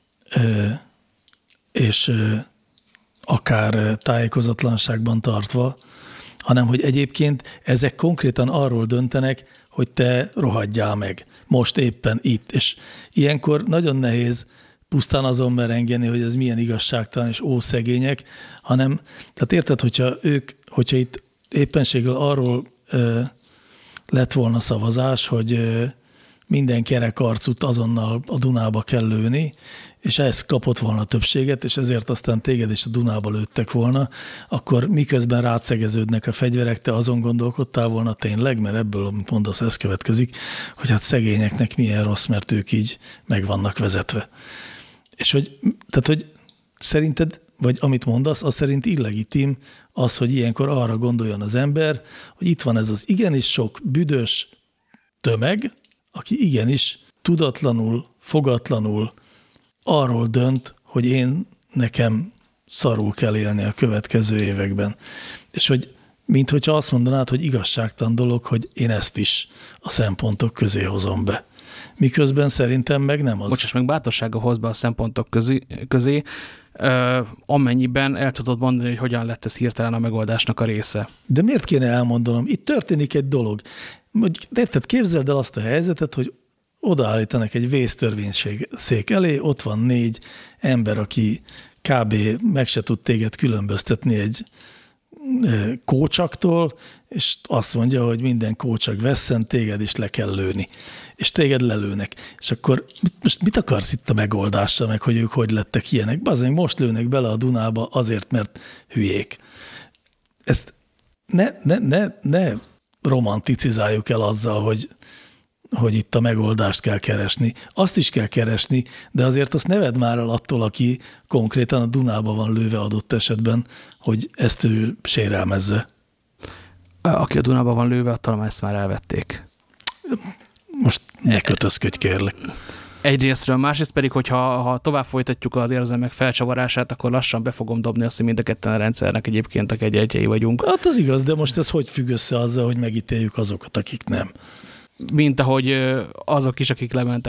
és akár tájékozatlanságban tartva, hanem hogy egyébként ezek konkrétan arról döntenek, hogy te rohadjál meg. Most éppen itt. És ilyenkor nagyon nehéz pusztán azon merengeni, hogy ez milyen igazságtalan és ószegények, hanem, tehát érted, hogyha itt éppenséggel arról lett volna szavazás, hogy minden kerek arcut azonnal a Dunába kell lőni, és ez kapott volna többséget, és ezért aztán téged is a Dunába lőttek volna, akkor miközben rátszegeződnek a fegyverek, te azon gondolkodtál volna tényleg, mert ebből, amit mondasz, ez következik, hogy hát szegényeknek milyen rossz, mert ők így meg vannak vezetve. És hogy szerinted, vagy amit mondasz, az szerint illegitim az, hogy ilyenkor arra gondoljon az ember, hogy itt van ez az igenis sok büdös tömeg, aki igenis tudatlanul, fogatlanul arról dönt, hogy nekem szarul kell élni a következő években. És hogy minthogyha azt mondanád, hogy igazságtalan dolog, hogy én ezt is a szempontok közé hozom be. Miközben szerintem meg nem az. Bocsáss meg, bátorsága hoz be a szempontok közé, amennyiben el tudod mondani, hogy hogyan lett ez hirtelen a megoldásnak a része. De miért kéne elmondanom? Itt történik egy dolog. Tehát képzeld el azt a helyzetet, hogy odaállítanak egy vésztörvényszék elé, ott van 4 ember, aki kb. Meg se tud téged különböztetni egy kócsaktól, és azt mondja, hogy minden kócsak vesszen, téged is le kell lőni. És téged lelőnek. És akkor most mit akarsz itt a megoldással, meg hogy ők hogy lettek ilyenek? Bazdmeg most lőnek bele a Dunába azért, mert hülyék. Ezt ne romanticizáljuk el azzal, hogy itt a megoldást kell keresni. Azt is kell keresni, de azért azt ne vedd már el attól, aki konkrétan a Dunába van lőve adott esetben, hogy ezt ő sérelmezze. Aki a Dunába van lőve, attól ezt már elvették. Most ne kötözködj, kérlek. Egyrésztről, másrészt pedig, hogyha tovább folytatjuk az érzelmek felcsavarását, akkor lassan be fogom dobni azt, hogy mind a ketten a rendszernek egyébként a kegyeltjei vagyunk. Hát az igaz, de most ez hogy függ össze azzal, hogy megítéljük azokat, akik nem? Mint ahogy azok is,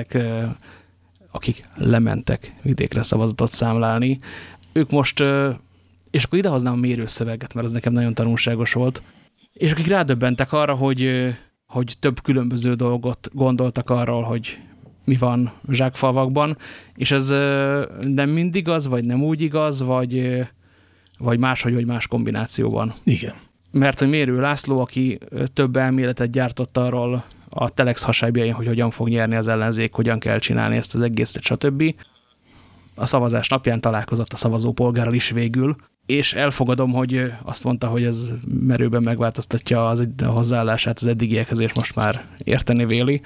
akik lementek vidékre szavazatot számlálni. Ők most, és akkor idehoznám a mérőszöveget, mert az nekem nagyon tanulságos volt, és akik rádöbbentek arra, hogy több különböző dolgot gondoltak arról, hogy mi van zsákfalvakban, és ez nem mindig az, vagy nem úgy igaz, vagy máshogy, vagy más kombinációban. Igen. Mert hogy Mérő László, aki több elméletet gyártott arról a Telex hasábjain, hogy hogyan fog nyerni az ellenzék, hogyan kell csinálni ezt az egészet, stb. A szavazás napján találkozott a szavazópolgárral is végül, és elfogadom, hogy azt mondta, hogy ez merőben megváltoztatja a hozzáállását az eddigiekhez, és most már érteni véli.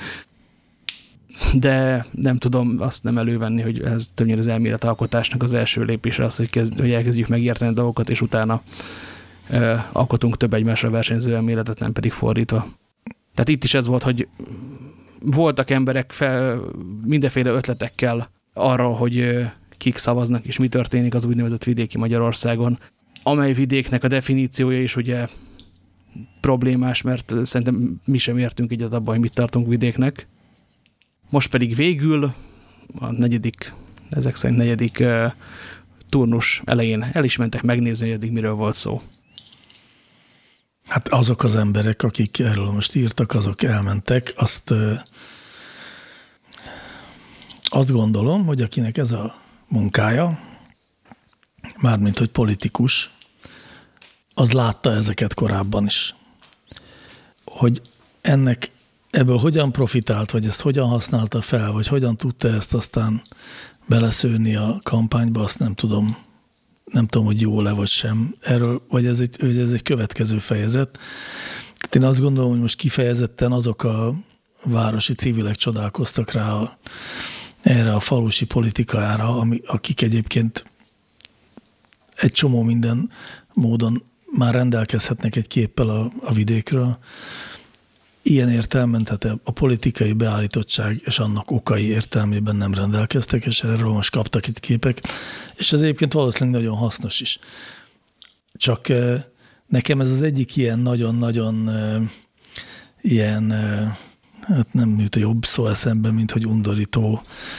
De nem tudom azt nem elővenni, hogy ez többnyire az elméletalkotásnak az első lépése az, hogy elkezdjük megérteni a dolgokat, és utána alkotunk több egymásra versenyző elméletet, nem pedig fordítva. Tehát itt is ez volt, hogy voltak emberek mindenféle ötletekkel arról, hogy kik szavaznak, és mi történik az úgynevezett vidéki Magyarországon, amely vidéknek a definíciója is ugye problémás, mert szerintem mi sem értünk egyet abban, hogy mit tartunk vidéknek. Most pedig végül a ezek szerint negyedik turnus elején el is mentek megnézni, hogy eddig miről volt szó. Hát azok az emberek, akik erről most írtak, azok elmentek. Azt gondolom, hogy akinek ez a munkája, mármint hogy politikus, az látta ezeket korábban is. Hogy ebből hogyan profitált, vagy ezt hogyan használta fel, vagy hogyan tudta ezt aztán beleszőni a kampányba, azt nem tudom, hogy jó-e vagy sem. Erről, vagy ez egy következő fejezet. Én azt gondolom, hogy most kifejezetten azok a városi civilek csodálkoztak rá erre a falusi politikára, akik egyébként egy csomó minden módon már rendelkezhetnek egy képpel a vidékről. Ilyen értelemben, tehát a politikai beállítottság és annak okai értelmében nem rendelkeztek, és erről most kaptak itt képek, és ez egyébként valószínűleg nagyon hasznos is. Csak nekem ez az egyik ilyen nagyon-nagyon ilyen, hát nem jut a jobb szó eszembe, mint hogy undorító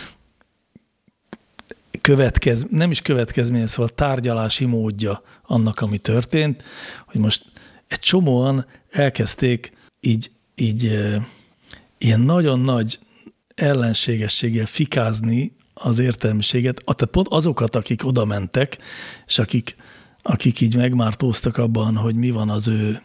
nem is következménye, szóval tárgyalási módja annak, ami történt, hogy most egy csomóan elkezdték így ilyen nagyon nagy ellenségességgel fikázni az értelmiséget, tehát pont azokat, akik oda mentek, és akik így megmártóztak abban, hogy mi van az ő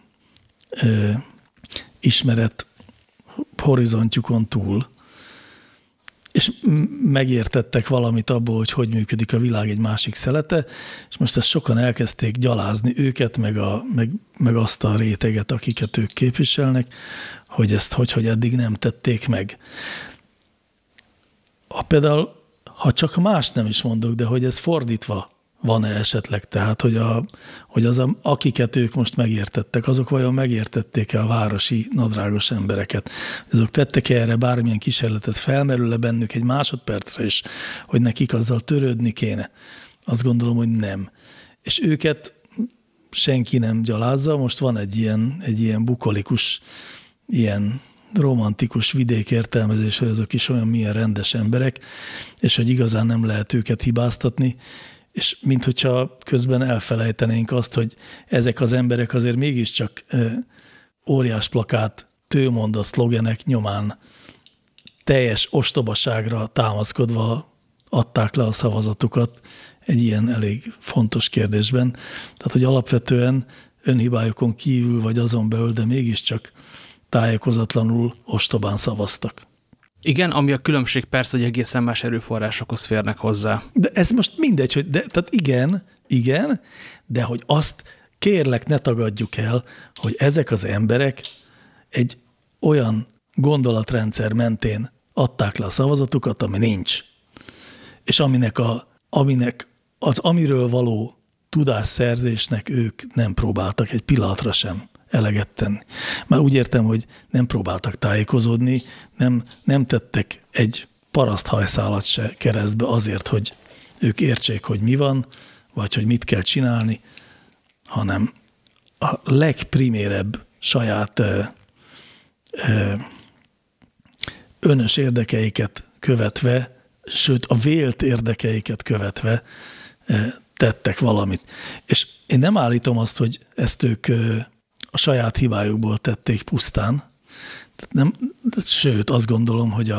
ismeret horizontjukon túl, és megértettek valamit abból, hogy működik a világ egy másik szelete, és most ezt sokan elkezdték gyalázni őket, meg azt a réteget, akiket ők képviselnek, hogy ezt hogy eddig nem tették meg. Például, ha csak más nem is mondok, de hogy ez fordítva van-e esetleg, tehát hogy akiket ők most megértettek, azok vajon megértették-e a városi nadrágos embereket? Azok tettek-e erre bármilyen kísérletet, felmerül-e bennük egy másodpercre is, hogy nekik azzal törődni kéne? Azt gondolom, hogy nem. És őket senki nem gyalázza, most van egy ilyen bukolikus, ilyen romantikus vidékértelmezés, hogy azok is olyan milyen rendes emberek, és hogy igazán nem lehet őket hibáztatni, és minthogyha közben elfelejtenénk azt, hogy ezek az emberek azért mégiscsak óriás plakát, tőmonda, szlogenek nyomán teljes ostobaságra támaszkodva adták le a szavazatukat egy ilyen elég fontos kérdésben. Tehát, hogy alapvetően önhibájukon kívül vagy azon belül, de mégiscsak tájékozatlanul ostobán szavaztak. Igen, ami a különbség persze, hogy egészen más erőforrásokhoz férnek hozzá. De ez most mindegy, tehát igen, de hogy azt kérlek ne tagadjuk el, hogy ezek az emberek egy olyan gondolatrendszer mentén adták le a szavazatukat, ami nincs. És amiről való tudásszerzésnek ők nem próbáltak egy pillanatra sem eleget tenni. Már úgy értem, hogy nem próbáltak tájékozódni, nem tettek egy paraszthajszálat se keresztbe azért, hogy ők értsék, hogy mi van, vagy hogy mit kell csinálni, hanem a legprimérebb saját önös érdekeiket követve, sőt a vélt érdekeiket követve tettek valamit. És én nem állítom azt, hogy ezt ők a saját hibájukból tették pusztán. Sőt, azt gondolom, hogy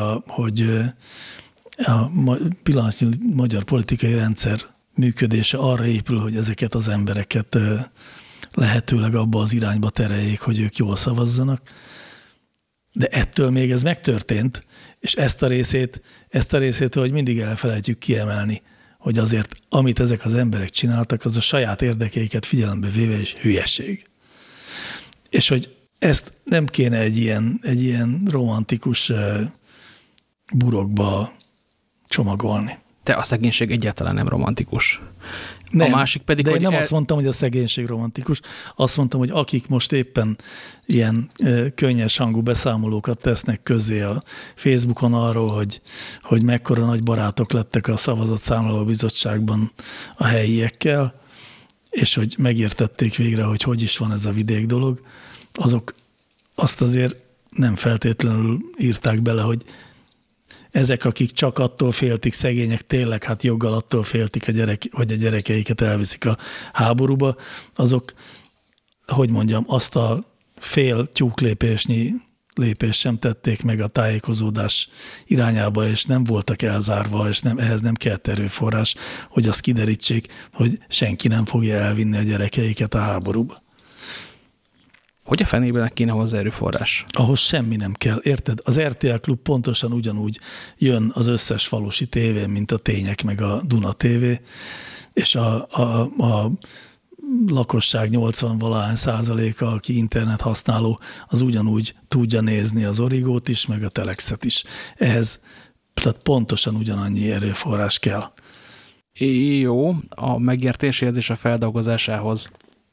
a pillanatnyi magyar politikai rendszer működése arra épül, hogy ezeket az embereket lehetőleg abba az irányba tereljék, hogy ők jól szavazzanak. De ettől még ez megtörtént, és ezt a részét, hogy mindig elfelejtjük kiemelni, hogy azért, amit ezek az emberek csináltak, az a saját érdekeiket figyelembe véve is hülyeség. És hogy ezt nem kéne egy ilyen romantikus burokba csomagolni. De a szegénység egyáltalán nem romantikus. Nem, a másik pedig, de hogy én nem azt mondtam, hogy a szegénység romantikus. Azt mondtam, hogy akik most éppen ilyen könnyes hangú beszámolókat tesznek közzé a Facebookon arról, hogy mekkora nagy barátok lettek a szavazatszámláló bizottságban a helyiekkel, és hogy megértették végre, hogy is van ez a vidék dolog, azok azt azért nem feltétlenül írták bele, hogy ezek, akik csak attól féltik, szegények tényleg hát joggal attól féltik, hogy a gyerekeiket elviszik a háborúba, azok, hogy mondjam, azt a fél tyúklépésnyi lépést sem tették meg a tájékozódás irányába, és nem voltak elzárva, és ehhez nem kellett erőforrás, hogy azt kiderítsék, hogy senki nem fogja elvinni a gyerekeiket a háborúba. Hogy a fenében kéne hozzá erőforrás? Ahhoz semmi nem kell. Érted? Az RTL Klub pontosan ugyanúgy jön az összes falusi tévén, mint a Tények meg a Duna TV, és a lakosság 80-valahány %, aki internet használó, az ugyanúgy tudja nézni az Origót is, meg a Telexet is. Ehhez tehát pontosan ugyanannyi erőforrás kell. Jó, a megértéséhez és a feldolgozásához.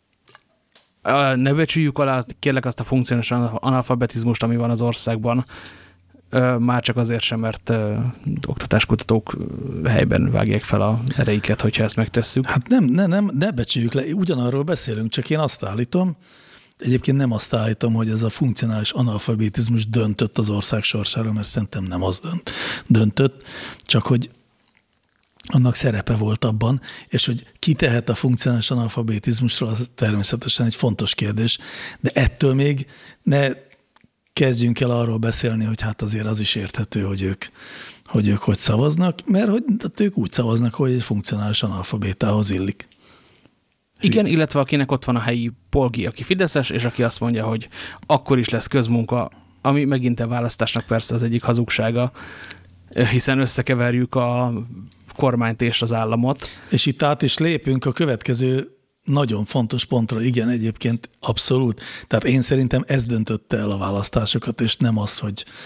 Ne becsüljük alá, kérlek, azt a funkciós analfabetizmust, ami van az országban, már csak azért sem, mert oktatáskutatók helyben vágják fel a ereiket, hogyha ezt megtesszük. Hát ne becsüljük le, ugyanarról beszélünk, csak én azt állítom, egyébként nem azt állítom, hogy ez a funkcionális analfabetizmus döntött az ország sorsára, mert szerintem nem az döntött, csak hogy annak szerepe volt abban, és hogy ki tehet a funkcionális analfabetizmusról, az természetesen egy fontos kérdés, de ettől még ne kezdjünk el arról beszélni, hogy hát azért az is érthető, hogy ők hogy szavaznak, mert hogy ők úgy szavaznak, hogy egy funkcionális analfabétához illik. Igen, illetve akinek ott van a helyi polgi, aki fideszes, és aki azt mondja, hogy akkor is lesz közmunka, ami megint a választásnak persze az egyik hazugsága, hiszen összekeverjük a kormányt és az államot. És itt át is lépünk a következő nagyon fontos pontra. Igen, egyébként abszolút. Tehát én szerintem ez döntötte el a választásokat, és nem az,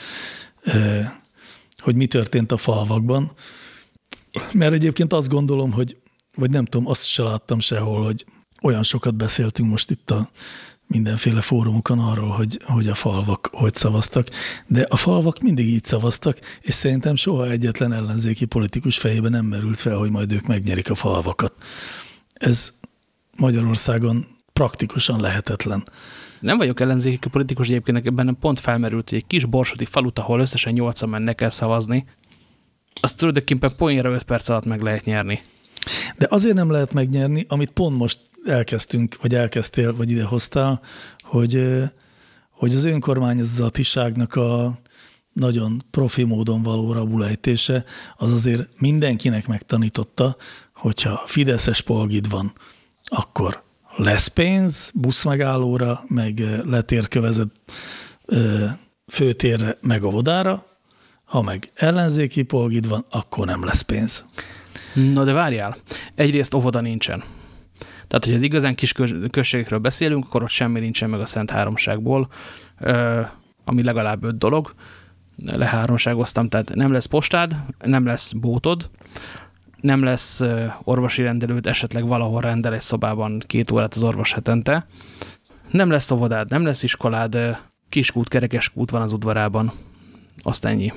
hogy mi történt a falvakban. Mert egyébként azt gondolom, vagy nem tudom, azt se láttam sehol, hogy olyan sokat beszéltünk most itt a mindenféle fórumokon arról, hogy a falvak hogy szavaztak, de a falvak mindig így szavaztak, és szerintem soha egyetlen ellenzéki politikus fejében nem merült fel, hogy majd ők megnyerik a falvakat. Ez Magyarországon praktikusan lehetetlen. Nem vagyok ellenzéki politikus, egyébként ebben pont felmerült, hogy egy kis borsodi falut, ahol összesen 8-an mennek el szavazni, azt tulajdonképpen poénra 5 perc alatt meg lehet nyerni. De azért nem lehet megnyerni, amit pont most elkezdtünk, vagy elkezdtél, vagy idehoztál, hogy az önkormányzatiságnak a nagyon profi módon való rabulejtése, az azért mindenkinek megtanította, hogyha fideszes polgid van, akkor lesz pénz buszmegállóra, meg letérkövezett főtérre, meg óvodára, ha meg ellenzéki polgid van, akkor nem lesz pénz. Na de várjál, egyrészt óvoda nincsen. Tehát, hogy az igazán kis községekről beszélünk, akkor ott semmi nincsen meg a Szent Háromságból. ami legalább 5 dolog, leháromságoztam, tehát nem lesz postád, nem lesz bótod, nem lesz orvosi rendelőd, esetleg valahol rendel egy szobában 2 órát az orvos hetente, nem lesz óvodád, nem lesz iskolád, kiskút, kerekeskút van az udvarában. Azt ennyi.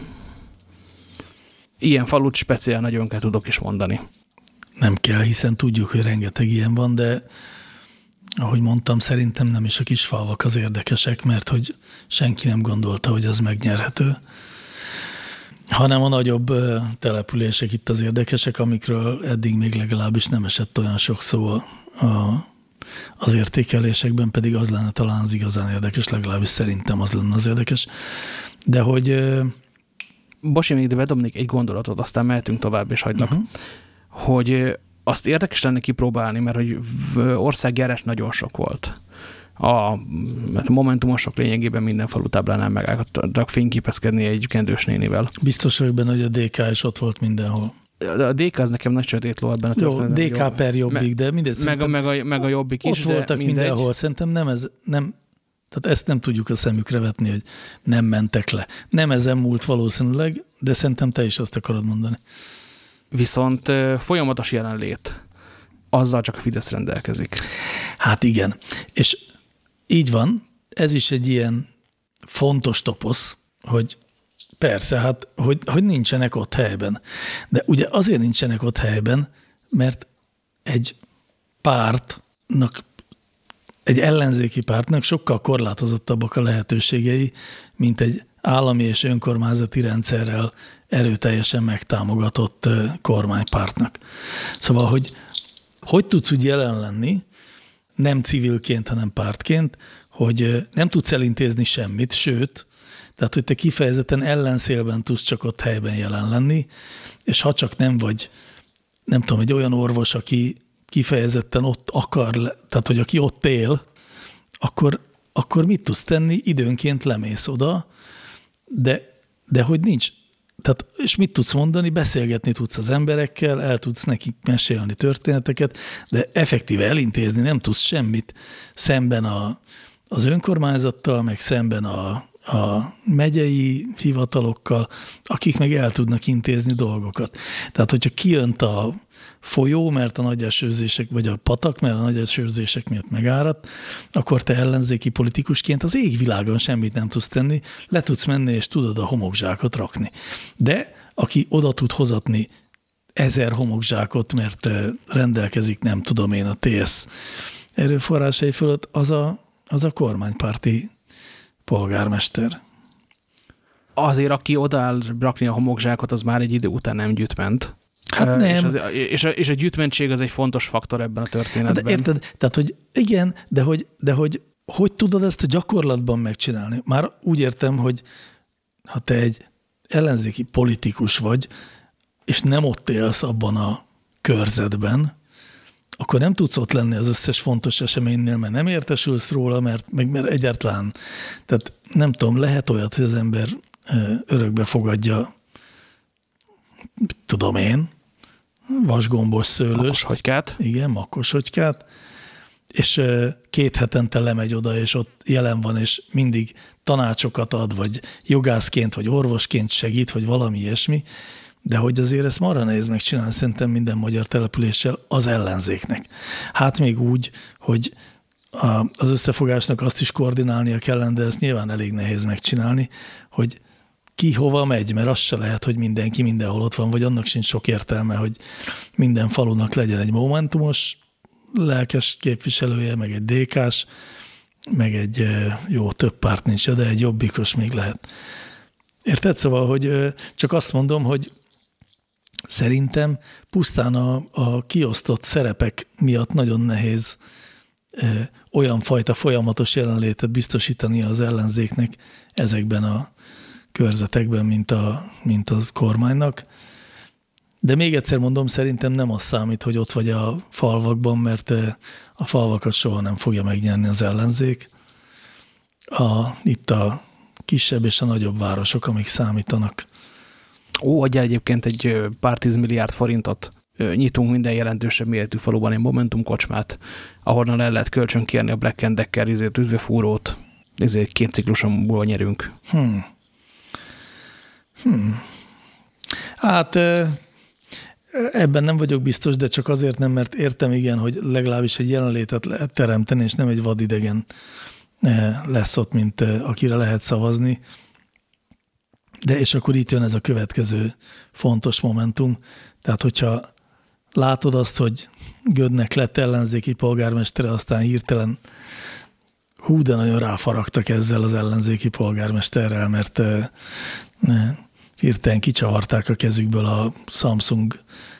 Ilyen falut speciál nagyon kell tudok is mondani. Nem kell, hiszen tudjuk, hogy rengeteg ilyen van, de ahogy mondtam, szerintem nem is a kisfalvak az érdekesek, mert hogy senki nem gondolta, hogy az megnyerhető, hanem a nagyobb települések itt az érdekesek, amikről eddig még legalábbis nem esett olyan sok szó az értékelésekben, pedig az lenne talán az igazán érdekes, legalábbis szerintem az lenne az érdekes. De hogy... Bocsi, még ide bedobnék egy gondolatot, aztán mehetünk tovább, és hagylak. Hogy azt érdekes lenne kipróbálni, mert hogy országjárás nagyon sok volt. Mert a momentumosok lényegében minden falutáblánál megálltak fényképezkedni egy kendős nénivel. Biztos vagyok benne, hogy a DK is ott volt mindenhol. A DK az nekem nagy sötét ló ebben a történetben. Jó, DK per Jobbik, de mindegy. Meg a Jobbik is, ott voltak mindenhol. Szerintem tehát ezt nem tudjuk a szemükre vetni, hogy nem mentek le. Nem ezen múlt valószínűleg, de szerintem te is azt akarod mondani. Viszont folyamatos jelenlét, azzal csak a Fidesz rendelkezik. Hát igen. És így van, ez is egy ilyen fontos toposz, hogy persze, hát, hogy nincsenek ott helyben. De ugye azért nincsenek ott helyben, mert egy pártnak, egy ellenzéki pártnak sokkal korlátozottabbak a lehetőségei, mint egy állami és önkormányzati rendszerrel erőteljesen megtámogatott kormánypártnak. Szóval, hogy tudsz úgy jelen lenni, nem civilként, hanem pártként, hogy nem tudsz elintézni semmit, sőt, tehát, hogy te kifejezetten ellenszélben tudsz csak ott helyben jelen lenni, és ha csak nem vagy, nem tudom, egy olyan orvos, aki kifejezetten ott akar, tehát, hogy aki ott él, akkor mit tudsz tenni? Időnként lemész oda, de hogy nincs. Tehát, és mit tudsz mondani? Beszélgetni tudsz az emberekkel, el tudsz nekik mesélni történeteket, de effektíve elintézni nem tudsz semmit szemben az önkormányzattal, meg szemben a megyei hivatalokkal, akik meg el tudnak intézni dolgokat. Tehát, hogyha kijönt a folyó, mert a nagy esőzések, vagy a patak, mert a nagy esőzések miatt megáradt, akkor te ellenzéki politikusként az égvilágon semmit nem tudsz tenni, le tudsz menni, és tudod a homokzsákot rakni. De aki oda tud hozatni 1000 homokzsákot, mert rendelkezik, nem tudom én, a TSZ erőforrásai fölött, az a kormánypárti polgármester. Azért, aki odaáll rakni a homokzsákot, az már egy idő után nem gyűjtment. Hát nem. És a gyűjtmentség az egy fontos faktor ebben a történetben. De érted? Tehát, hogy igen, de hogy tudod ezt a gyakorlatban megcsinálni? Már úgy értem, hogy ha te egy ellenzéki politikus vagy, és nem ott élsz abban a körzetben, akkor nem tudsz ott lenni az összes fontos eseménynél, mert nem értesülsz róla, mert egyáltalán, tehát nem tudom, lehet olyat, hogy az ember örökbe fogadja, tudom én, vasgombos szőlőst. Makkoshagykát. Igen, makkoshagykát. És 2 hetente lemegy oda, és ott jelen van, és mindig tanácsokat ad, vagy jogászként, vagy orvosként segít, vagy valami ilyesmi. De hogy azért ezt marra nehéz megcsinálni, szerintem minden magyar településsel az ellenzéknek. Hát még úgy, hogy az összefogásnak azt is koordinálnia kellene, de ezt nyilván elég nehéz megcsinálni, hogy ki hova megy, mert az se lehet, hogy mindenki mindenhol ott van, vagy annak sincs sok értelme, hogy minden falunak legyen egy momentumos lelkes képviselője, meg egy DK-s, meg egy jó, több párt nincs, de egy jobbikos még lehet. Érted? Szóval, hogy csak azt mondom, hogy szerintem pusztán a kiosztott szerepek miatt nagyon nehéz olyan fajta folyamatos jelenlétet biztosítani az ellenzéknek ezekben a körzetekben, mint a kormánynak. De még egyszer mondom, szerintem nem az számít, hogy ott vagy a falvakban, mert a falvakat soha nem fogja megnyerni az ellenzék. Itt a kisebb és a nagyobb városok, amik számítanak. Adjál egyébként egy pár 10 milliárd forintot. Nyitunk minden jelentősebb méretű faluban egy Momentum kocsmát, ahonnan el lehet kölcsön kérni a Black & Decker üdvöfúrót. ezért 2 ciklusomból nyerünk. Hát ebben nem vagyok biztos, de csak azért nem, mert értem igen, hogy legalábbis egy jelenlétet lehet teremteni, és nem egy vadidegen lesz ott, mint akire lehet szavazni. De és akkor itt jön ez a következő fontos momentum. Tehát, hogyha látod azt, hogy Gödnek lett ellenzéki polgármestere, aztán hirtelen de nagyon ráfaragtak ezzel az ellenzéki polgármesterrel, mert hirtelen kicsavarták a kezükből a Samsung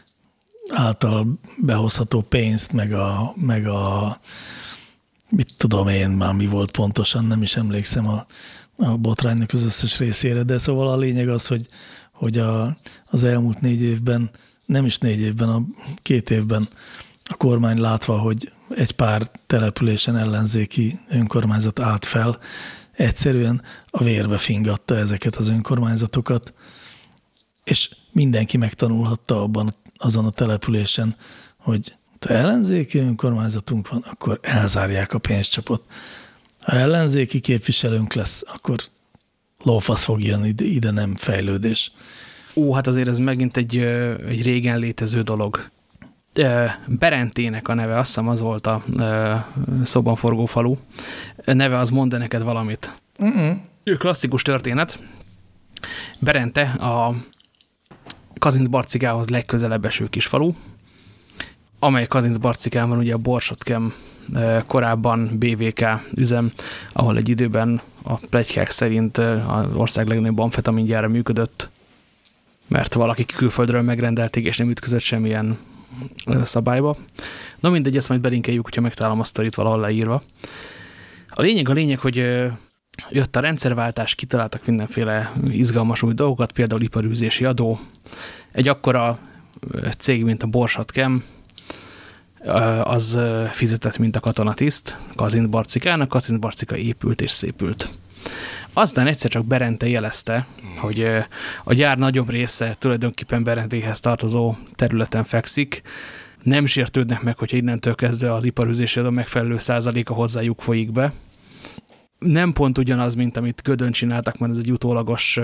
által behozható pénzt, meg a mit tudom én már mi volt pontosan, nem is emlékszem a botránynak az összes részére, de szóval a lényeg az, hogy az elmúlt 4 évben, nem is 4 évben, a 2 évben a kormány látva, hogy egy pár településen ellenzéki önkormányzat állt fel, egyszerűen a vérbe fingatta ezeket az önkormányzatokat, és mindenki megtanulhatta azon a településen, hogy ha ellenzéki önkormányzatunk van, akkor elzárják a pénzcsapot. Ha ellenzéki képviselőnk lesz, akkor lófasz fog jönni, ide nem fejlődés. Hát azért ez megint egy régen létező dolog. Berentének a neve, azt hiszem az volt a szóban forgó falu. Neve az mond neked valamit. Klasszikus történet. Berente a Kazincbarcikához legközelebb eső kis falu, amely Kazincbarcikán van ugye a Borsodkem, korábban BVK üzem, ahol egy időben a pletykák szerint az ország legnagyobb amfetamingyára működött, mert valaki külföldről megrendelték, és nem ütközött semmilyen szabályba. Na mindegy, ezt majd belinkeljük, hogyha megtalálom a sztorit valahol leírva. A lényeg, hogy jött a rendszerváltás, kitaláltak mindenféle izgalmas új dolgokat, például iparűzési adó. Egy akkora cég, mint a Borsodkem, az fizetett, mint a katonatiszt Kazincbarcikának, Kazincbarcika épült és szépült. Aztán egyszer csak Berente jelezte, hogy a gyár nagyobb része tulajdonképpen Berentéhez tartozó területen fekszik, nem sértődnek meg, hogyha innentől kezdve az iparűzési adó megfelelő százaléka hozzájuk folyik be. Nem pont ugyanaz, mint amit Gödön csináltak, mert ez egy utólagos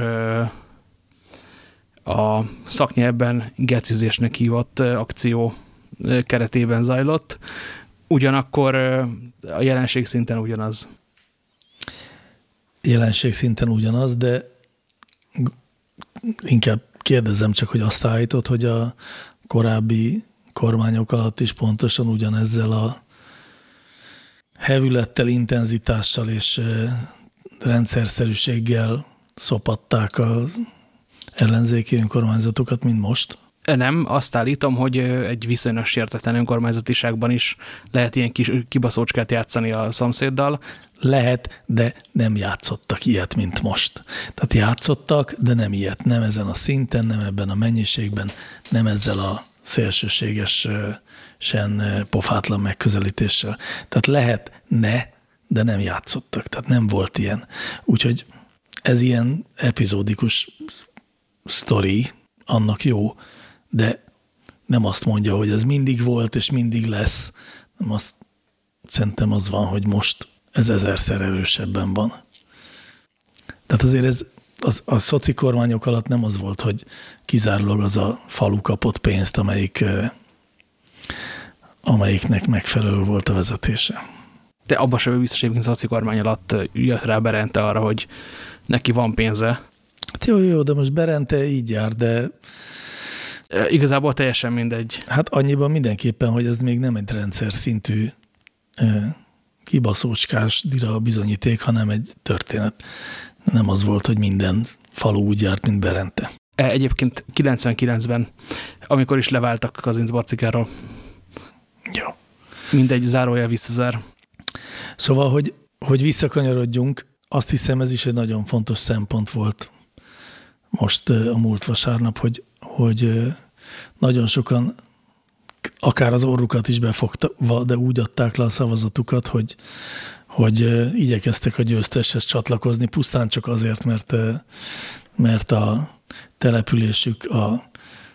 a szaknyelvben gecizésnek hívott akció keretében zajlott. Ugyanakkor a jelenség szinten ugyanaz. Jelenség szinten ugyanaz, de inkább kérdezem csak, hogy azt állítod, hogy a korábbi kormányok alatt is pontosan ugyanezzel a hevülettel, intenzitással és rendszerszerűséggel szopatták az ellenzéki önkormányzatokat, mint most? Nem, azt állítom, hogy egy viszonylag sértetlen önkormányzatiságban is lehet ilyen kis kibaszócskát játszani a szomszéddal. Lehet, de nem játszottak ilyet, mint most. Tehát játszottak, de nem ilyet. Nem ezen a szinten, nem ebben a mennyiségben, nem ezzel a szélsőségesen pofátlan megközelítéssel. Tehát lehetne, de nem játszottak. Tehát nem volt ilyen. Úgyhogy ez ilyen epizódikus sztori, annak jó, de nem azt mondja, hogy ez mindig volt és mindig lesz. Nem azt, szerintem az van, hogy most ez 1000-szer erősebben van. Tehát azért ez a szoci kormányok alatt nem az volt, hogy kizárólag az a falu kapott pénzt, amelyiknek megfelelő volt a vezetése. De abban sem biztos, hogy a szoci kormány alatt jött rá Berente arra, hogy neki van pénze. Hát jó, de most Berente így jár, de igazából teljesen mindegy. Hát annyiban mindenképpen, hogy ez még nem egy rendszer szintű kibaszócskás dira bizonyíték, hanem egy történet. Nem az volt, hogy minden falu úgy járt, mint Berente. Egyébként 99-ben, amikor is leváltak Kazincbarcikáról. Jó. Mindegy, zárójel visszazár. Szóval, hogy visszakanyarodjunk, azt hiszem ez is egy nagyon fontos szempont volt most a múlt vasárnap, hogy nagyon sokan akár az orrukat is befogta, de úgy adták le a szavazatukat, hogy igyekeztek a győzteshez csatlakozni, pusztán csak azért, mert a településük, a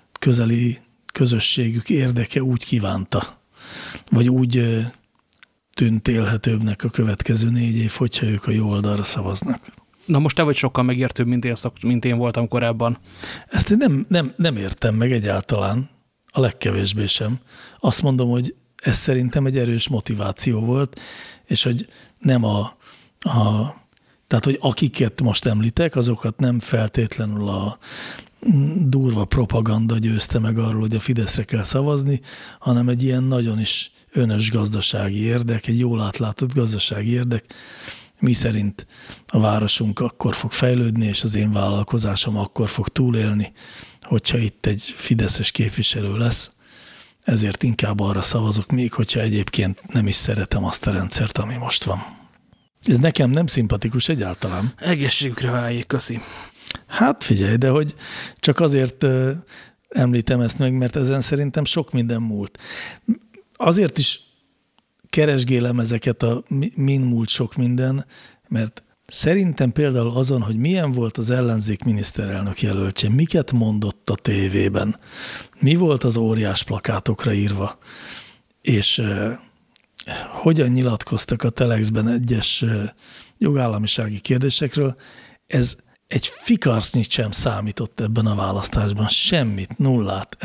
közeli közösségük érdeke úgy kívánta, vagy úgy tűnt élhetőbbnek a következő 4 év, hogyha ők a jó oldalra szavaznak. Na most te vagy sokkal megértőbb, mint én voltam korábban. Ezt én nem értem meg egyáltalán, a legkevésbé sem. Azt mondom, hogy ez szerintem egy erős motiváció volt, és hogy nem tehát, hogy akiket most említek, azokat nem feltétlenül a durva propaganda győzte meg arról, hogy a Fideszre kell szavazni, hanem egy ilyen nagyon is önös gazdasági érdek, egy jól átlátott gazdasági érdek, mi szerint a városunk akkor fog fejlődni, és az én vállalkozásom akkor fog túlélni, hogyha itt egy fideszes képviselő lesz. Ezért inkább arra szavazok, még hogyha egyébként nem is szeretem azt a rendszert, ami most van. Ez nekem nem szimpatikus egyáltalán. Egészségükre váljék, köszi. Hát figyelj, de hogy csak azért említem ezt meg, mert ezen szerintem sok minden múlt. Azért is keresgélem ezeket min múlt sok minden, mert szerintem például azon, hogy milyen volt az ellenzék miniszterelnök jelöltje, miket mondott a tévében, mi volt az óriás plakátokra írva, és hogyan nyilatkoztak a Telexben egyes jogállamisági kérdésekről, ez egy fikarcnyit sem számított ebben a választásban. Semmit, nullát.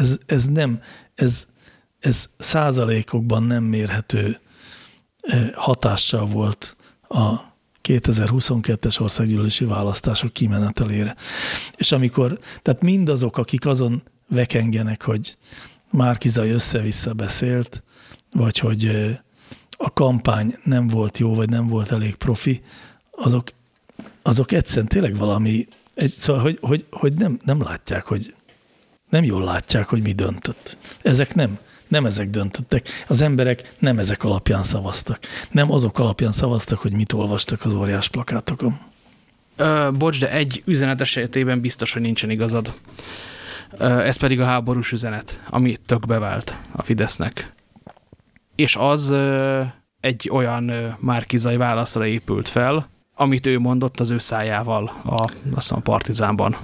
Ez százalékokban nem mérhető hatással volt a 2022-es országgyűlési választások kimenetelére. És tehát mindazok, akik azon vekengenek, hogy Márki-Zay össze-vissza beszélt, vagy hogy a kampány nem volt jó, vagy nem volt elég profi, azok egyszerűen tényleg valami, szóval, hogy nem látják, hogy nem jól látják, hogy mi döntött. Ezek nem ezek döntöttek. Az emberek nem ezek alapján szavaztak. Nem azok alapján szavaztak, hogy mit olvastak az óriás plakátokon. Bocs, de egy üzenet esetében biztos, hogy nincsen igazad. Ez pedig a háborús üzenet, ami tök bevált a Fidesznek. És az egy olyan Márki-Zay válaszra épült fel, amit ő mondott az ő szájával azt hiszem a Partizánban.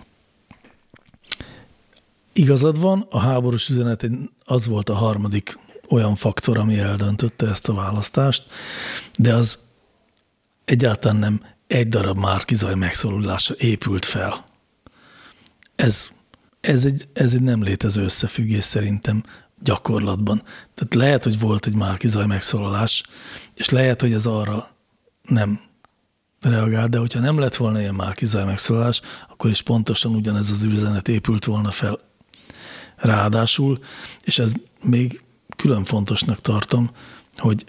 Igazad van, a háborús üzenet az volt a harmadik olyan faktor, ami eldöntötte ezt a választást, de az egyáltalán nem egy darab Márki-Zay megszólalása épült fel. Ez egy nem létező összefüggés szerintem gyakorlatban. Tehát lehet, hogy volt egy Márki-Zay megszólalás, és lehet, hogy ez arra nem reagál, de hogyha nem lett volna ilyen Márki-Zay megszólalás, akkor is pontosan ugyanez az üzenet épült volna fel. Ráadásul, és ez még külön fontosnak tartom, hogy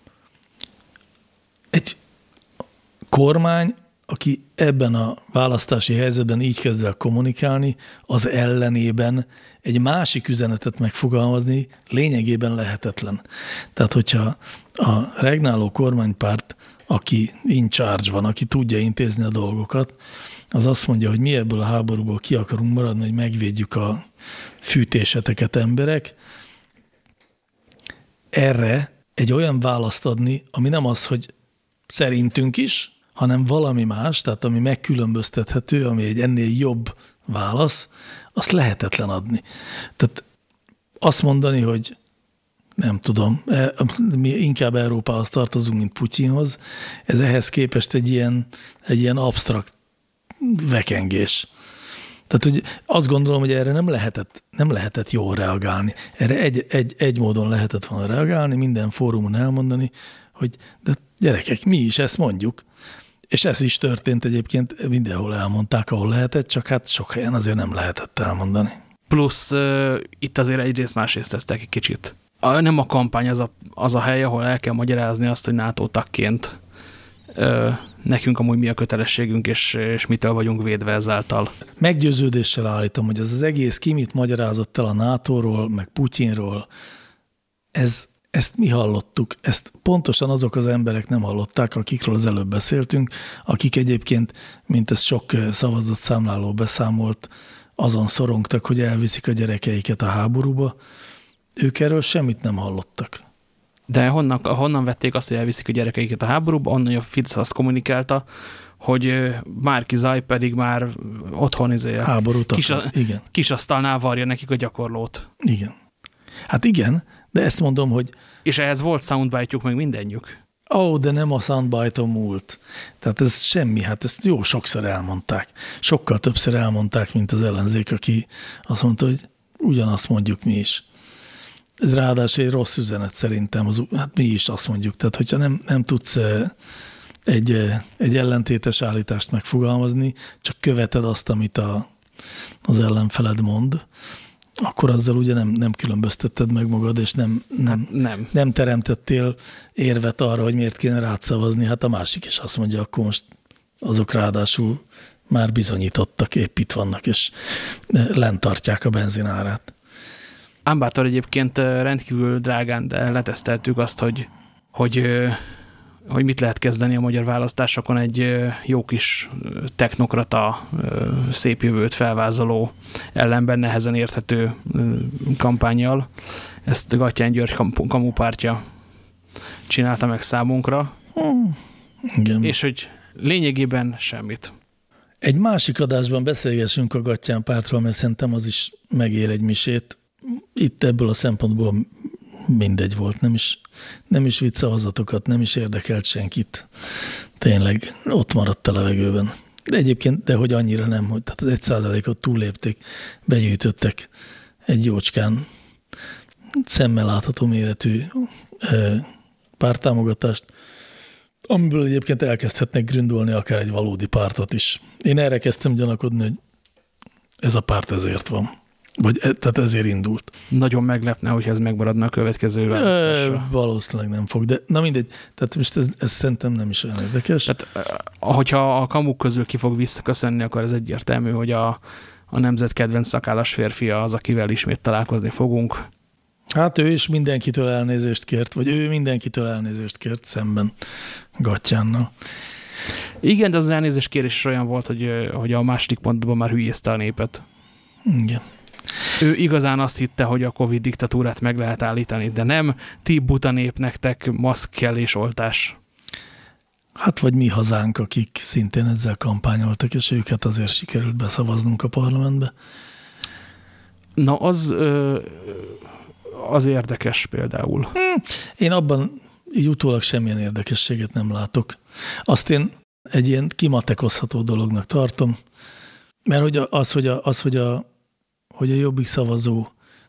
egy kormány, aki ebben a választási helyzetben így kezd el kommunikálni, az ellenében egy másik üzenetet megfogalmazni lényegében lehetetlen. Tehát, hogyha a regnáló kormánypárt, aki in charge van, aki tudja intézni a dolgokat, az azt mondja, hogy mi ebből a háborúból ki akarunk maradni, hogy megvédjük a fűtéseteket emberek. Erre egy olyan választ adni, ami nem az, hogy szerintünk is, hanem valami más, tehát ami megkülönböztethető, ami egy ennél jobb válasz, azt lehetetlen adni. Tehát azt mondani, hogy nem tudom, mi inkább Európához tartozunk, mint Putyinhoz, ez ehhez képest egy ilyen absztrakt vekengés. Tehát, hogy azt gondolom, hogy erre nem lehetett jól reagálni. Erre egy módon lehetett volna reagálni, minden fórumon elmondani, hogy de gyerekek, mi is ezt mondjuk. És ez is történt egyébként, mindenhol elmondták, ahol lehetett, csak hát sok helyen azért nem lehetett elmondani. Plusz itt azért egyrészt másrészt tesztek egy kicsit. Nem a kampány az a hely, ahol el kell magyarázni azt, hogy NATO tagként nekünk amúgy mi a kötelességünk, és mitől vagyunk védve ezáltal. Meggyőződéssel állítom, hogy az egész ki mit magyarázott el a NATO-ról, meg Putyinról, ezt mi hallottuk, ezt pontosan azok az emberek nem hallották, akikről az előbb beszéltünk, akik egyébként, mint ez sok szavazatszámláló beszámolt, azon szorongtak, hogy elviszik a gyerekeiket a háborúba, ők erről semmit nem hallottak. De honnan vették azt, hogy elviszik a gyerekeiket a háborúba? Onnan a Fidesz azt kommunikálta, hogy Márki-Zay pedig már otthon kisasztalnál varja nekik a gyakorlót. Igen. Hát igen, de ezt mondom, hogy... És ehhez volt soundbite-juk meg mindenjük. de nem a soundbite-on múlt. Tehát ez semmi, hát ezt jó sokszor elmondták. Sokkal többször elmondták, mint az ellenzék, aki azt mondta, hogy ugyanazt mondjuk mi is. Ez ráadásul egy rossz üzenet szerintem, hát mi is azt mondjuk. Tehát, hogyha nem tudsz egy ellentétes állítást megfogalmazni, csak követed azt, amit az ellenfeled mond, akkor azzal ugye nem különböztetted meg magad, és nem teremtettél érvet arra, hogy miért kéne rád szavazni. Hát a másik is azt mondja, akkor most azok ráadásul már bizonyítottak, épp itt vannak, és lent tartják a benzinárát. Ámbátor egyébként rendkívül drágán, de leteszteltük azt, hogy mit lehet kezdeni a magyar választásokon egy jó kis technokrata, szép jövőt felvázoló, ellenben nehezen érthető kampánnyal. Ezt Gattyán György kamupártya csinálta meg számunkra. Igen. És hogy lényegében semmit. Egy másik adásban beszélgessünk a Gattyán pártról, mert szerintem az is megér egy misét. Itt ebből a szempontból mindegy volt, nem is vitt szavazatokat, nem is érdekelt senkit. Tényleg ott maradt a levegőben. De egyébként, de hogy annyira nem, hogy tehát az 1%-ot túllépték, begyűjtöttek egy jócskán szemmel látható méretű párttámogatást, amiből egyébként elkezdhetnek gründolni akár egy valódi pártot is. Én erre kezdtem gyanakodni, hogy ez a párt ezért van. Tehát ezért indult. Nagyon meglepne, hogyha ez megmaradna a következő választásra. Valószínűleg nem fog, de na mindegy. Tehát most ez szerintem nem is olyan érdekes. Tehát, hogyha a kamuk közül ki fog visszaköszönni, akkor ez egyértelmű, hogy a nemzet kedvenc szakállas férfia az, akivel ismét találkozni fogunk. Hát ő is mindenkitől elnézést kért, vagy ő mindenkitől elnézést kért szemben Gattyánnal. Igen, de az elnézés kérés is olyan volt, hogy a második pontban már hülyézte a népet. Igen. Ő igazán azt hitte, hogy a Covid diktatúrát meg lehet állítani, de nem, ti buta nép, nektek maszk kell és oltás. Hát vagy mi hazánk, akik szintén ezzel kampányoltak, és őket azért sikerült beszavaznunk a parlamentbe. Na, az érdekes például. Én abban így utólag semmilyen érdekességet nem látok. Azt én egy ilyen kimatekozható dolognak tartom, mert hogy a Jobbik szavazó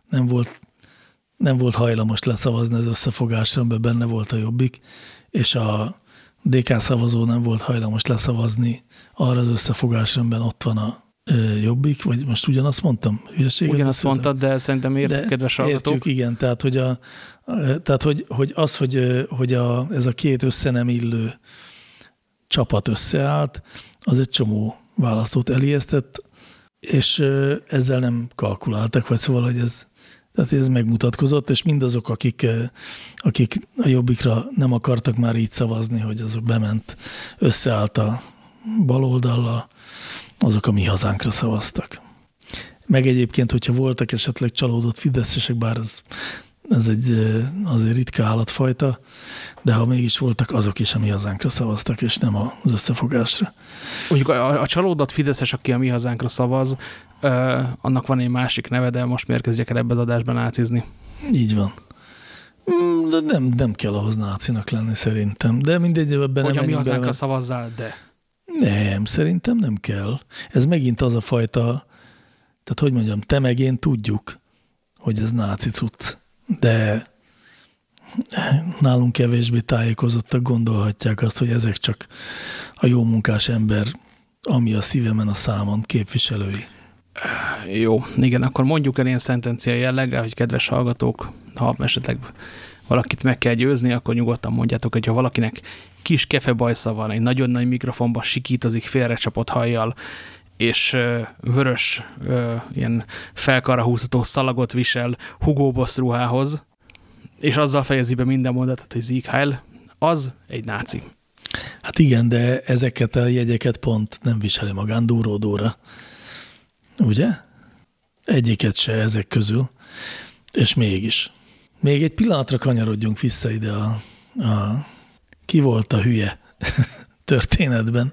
nem volt hajlamos leszavazni az összefogásra, amiben benne volt a Jobbik, és a DK szavazó nem volt hajlamos leszavazni arra az összefogásra, amiben ott van a Jobbik, vagy most ugyanazt mondtam? Hülyeséget ugyanazt mondtad, de szerintem kedves hallgatók. Értjük, igen, tehát hogy ez a két össze nem illő csapat összeállt, az egy csomó választót elijesztett, és ezzel nem kalkuláltak, vagy szóval, hogy ez megmutatkozott, és mindazok, akik a Jobbikra nem akartak már így szavazni, hogy azok bement, összeállt a baloldallal, azok a mi hazánkra szavaztak. Meg egyébként, hogyha voltak esetleg csalódott fideszesek, bár ez egy azért ritka állatfajta, de ha mégis voltak, azok is a mi hazánkra szavaztak, és nem az összefogásra. Mondjuk a csalódott fideszes, aki a mi hazánkra szavaz, annak van egy másik neve, de most miért kezdjek el ebben az adásban nácizni? Így van. De nem kell ahhoz nácinak lenni szerintem. De mindegy, ebben hogy nem a mi hazánkra szavazzál, de... Nem, szerintem nem kell. Ez megint az a fajta, tehát hogy mondjam, te meg én tudjuk, hogy ez náci cucc, de nálunk kevésbé tájékozottak gondolhatják azt, hogy ezek csak a jó munkás ember, ami a szívemen, a számon képviselői. Jó, igen, akkor mondjuk el ilyen szentencia jelleggel, hogy kedves hallgatók, ha esetleg valakit meg kell győzni, akkor nyugodtan mondjátok, hogy ha valakinek kis kefebajsza van, egy nagyon nagy mikrofonba sikítozik félrecsapott hajjal, és vörös, ilyen felkarra húzható szalagot visel Hugo Boss ruhához, és azzal fejezi be minden mondatot, hogy Sieg Heil, az egy náci. Hát igen, de ezeket a jegyeket pont nem viseli magán Dóra. Ugye? Egyiket se ezek közül. És mégis. Még egy pillanatra kanyarodjunk vissza ide a ki volt a hülye történetben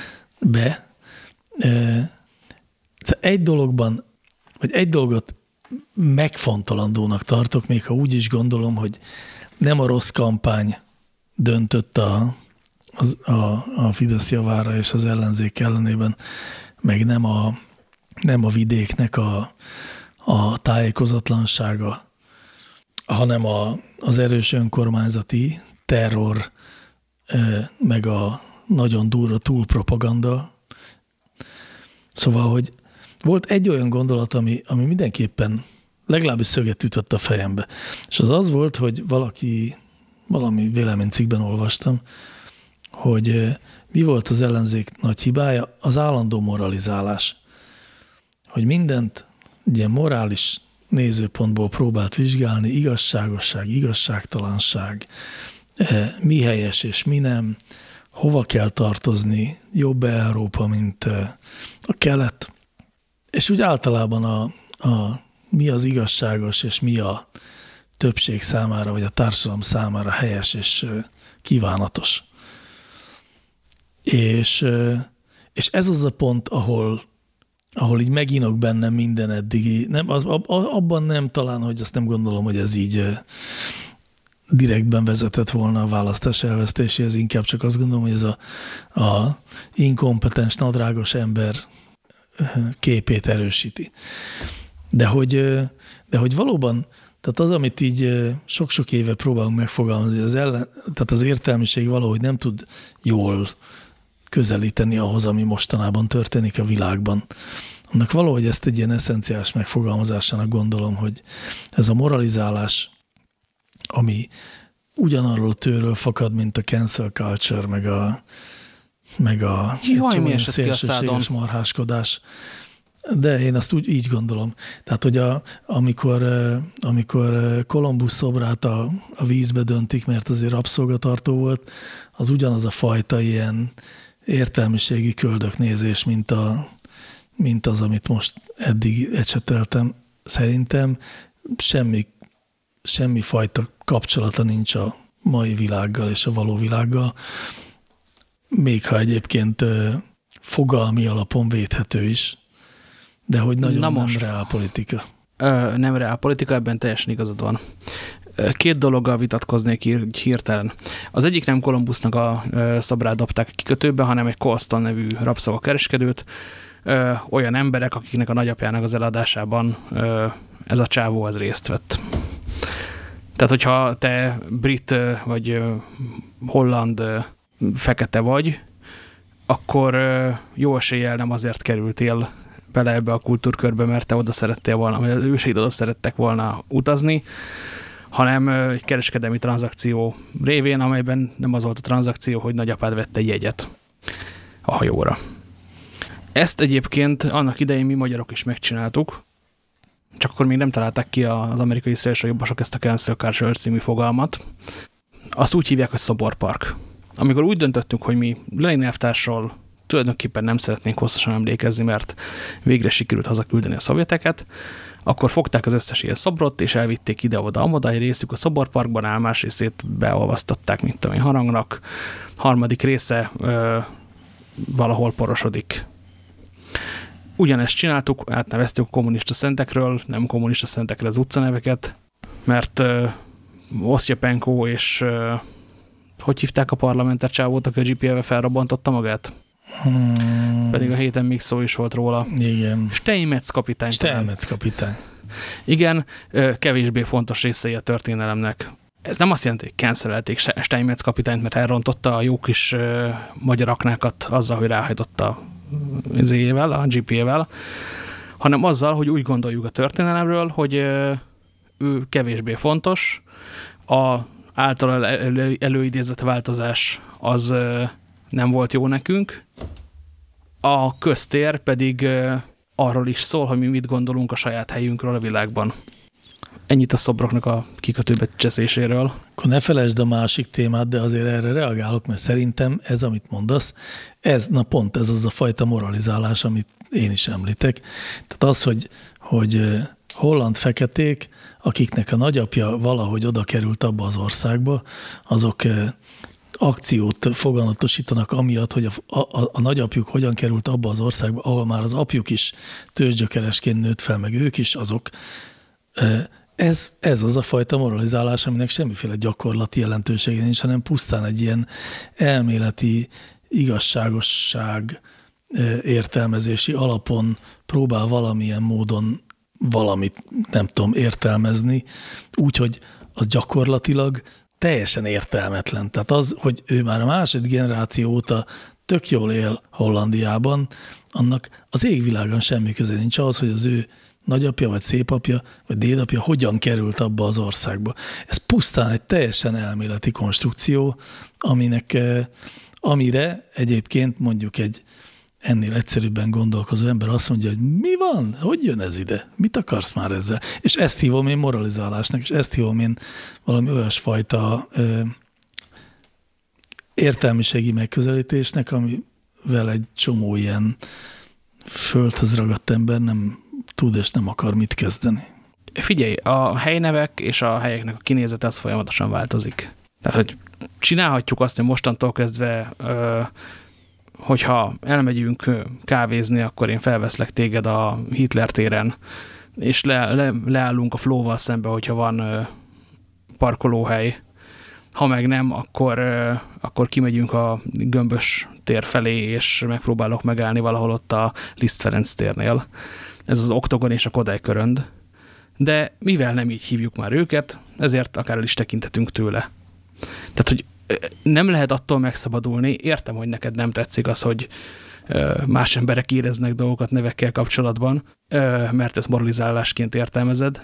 egy dologban, vagy egy dolgot megfontolandónak tartok, még ha úgy is gondolom, hogy nem a rossz kampány döntött a Fidesz javára és az ellenzék ellenében, meg nem a vidéknek a tájékozatlansága, hanem az erős önkormányzati terror, meg a nagyon durva túlpropaganda. Szóval, hogy volt egy olyan gondolat, ami mindenképpen legalábbis szöget ütött a fejembe. És az volt, hogy valami véleménycikkben olvastam, hogy mi volt az ellenzék nagy hibája? Az állandó moralizálás. Hogy mindent ilyen morális nézőpontból próbált vizsgálni, igazságosság, igazságtalanság, mi helyes és mi nem, hova kell tartozni, jobb Európa, mint a kelet. És úgy általában mi az igazságos, és mi a többség számára, vagy a társadalom számára helyes és kívánatos. És ez az a pont, ahol így meginok bennem minden eddigi, abban nem talán, hogy azt nem gondolom, hogy ez így direktben vezetett volna a választás elvesztéséhez, inkább csak azt gondolom, hogy ez a inkompetens, nadrágos ember képét erősíti. De hogy valóban, tehát az, amit így sok-sok éve próbálunk megfogalmazni, tehát az értelmiség valahogy nem tud jól közelíteni ahhoz, ami mostanában történik a világban. Annak valahogy ezt egy ilyen eszenciális megfogalmazásának gondolom, hogy ez a moralizálás, ami ugyanarról a tőről fakad, mint a cancel culture, meg a szélsőséges marháskodás. De én azt így gondolom. Tehát, hogy amikor Kolumbusz szobrát a vízbe döntik, mert azért rabszolgatartó volt, az ugyanaz a fajta ilyen értelmiségi köldöknézés, mint az, amit most eddig ecseteltem. Szerintem semmi fajta kapcsolata nincs a mai világgal és a való világgal, még ha egyébként fogalmi alapon védhető is, de hogy nagyon nem reálpolitika. Nem reálpolitika, ebben teljesen igazad van. Két dologgal vitatkoznék hirtelen. Az egyik nem Kolumbusznak a szobrát dobták kikötőbe, hanem egy Colston nevű rabszolgakereskedőt, olyan emberek, akiknek a nagyapjának az eladásában ez a csávó az részt vett. Tehát, hogyha te brit vagy holland fekete vagy, akkor jó eséllyel nem azért kerültél bele ebbe a kultúrkörbe, mert te oda szerettél volna, vagy az őseid oda szerettek volna utazni, hanem egy kereskedelmi tranzakció révén, amelyben nem az volt a tranzakció, hogy nagyapád vette egy jegyet a hajóra. Ezt egyébként annak idején mi magyarok is megcsináltuk, csak akkor még nem találták ki az amerikai szélsőjobbosok ezt a cancel culture című fogalmat. Azt úgy hívják, hogy szoborpark. Amikor úgy döntöttünk, hogy mi Lenin elvtársról tulajdonképpen nem szeretnénk hosszasan emlékezni, mert végre sikerült hazaküldeni a szovjeteket, akkor fogták az összes ilyen szobrot, és elvitték ide-oda, amoda, egy részük a szoborparkban áll, más részét beolvasztották, mint tudom én, harangnak, harmadik része valahol porosodik. Ugyanezt csináltuk, átneveztük a kommunista szentekről, nem kommunista szentekre az utcaneveket, mert Osztyepenko és hogy hívták a parlamentet csávót, aki a GPL-vel felrobbantotta magát? Pedig a héten még szó is volt róla. Igen. Steinmetz kapitány. Steinmetz kapitány. Igen, kevésbé fontos részei a történelemnek. Ez nem azt jelenti, hogy cancelelték Steinmetz kapitányt, mert elrontotta a jó kis magyar aknákat azzal, hogy ráhajtotta a GPA-vel, hanem azzal, hogy úgy gondoljuk a történelemről, hogy ő kevésbé fontos, a által előidézett változás az nem volt jó nekünk, a köztér pedig arról is szól, hogy mi mit gondolunk a saját helyünkről a világban. Ennyit a szobroknak a kikötőbe cseszéséről. Akkor ne felejtsd a másik témát, de azért erre reagálok, mert szerintem ez, amit mondasz, pont ez az a fajta moralizálás, amit én is említek. Tehát az, hogy holland feketék, akiknek a nagyapja valahogy oda került abba az országba, azok akciót foganatosítanak amiatt, hogy a nagyapjuk hogyan került abba az országba, ahol már az apjuk is tőzsgyökeresként nőtt fel, meg ők is, azok Ez az a fajta moralizálás, aminek semmiféle gyakorlati jelentősége nincs, hanem pusztán egy ilyen elméleti igazságosság értelmezési alapon próbál valamilyen módon valamit, nem tudom, értelmezni, úgyhogy az gyakorlatilag teljesen értelmetlen. Tehát az, hogy ő már a második generáció óta tök jól él Hollandiában, annak az égvilágon semmi köze nincs ahhoz, hogy az ő nagyapja, vagy szépapja, vagy dédapja hogyan került abba az országba. Ez pusztán egy teljesen elméleti konstrukció, amire egyébként mondjuk egy ennél egyszerűbben gondolkozó ember azt mondja, hogy mi van? Hogy jön ez ide? Mit akarsz már ezzel? És ezt hívom én moralizálásnak, és ezt hívom én valami olyasfajta értelmiségi megközelítésnek, amivel egy csomó ilyen földhöz ragadt ember nem tud és nem akar mit kezdeni. Figyelj, a helynevek és a helyeknek a kinézete az folyamatosan változik. Tehát, hogy csinálhatjuk azt, hogy mostantól kezdve hogyha elmegyünk kávézni, akkor én felveszlek téged a Hitler téren, és leállunk a Flóval szembe, hogyha van parkolóhely. Ha meg nem, akkor kimegyünk a Gömbös tér felé, és megpróbálok megállni valahol ott a Liszt Ferenc térnél. Ez az Oktogon és a Kodály Körönd. De mivel nem így hívjuk már őket, ezért akár el is tekintetünk tőle. Tehát, hogy nem lehet attól megszabadulni. Értem, hogy neked nem tetszik az, hogy más emberek éreznek dolgokat nevekkel kapcsolatban, mert ezt moralizálásként értelmezed,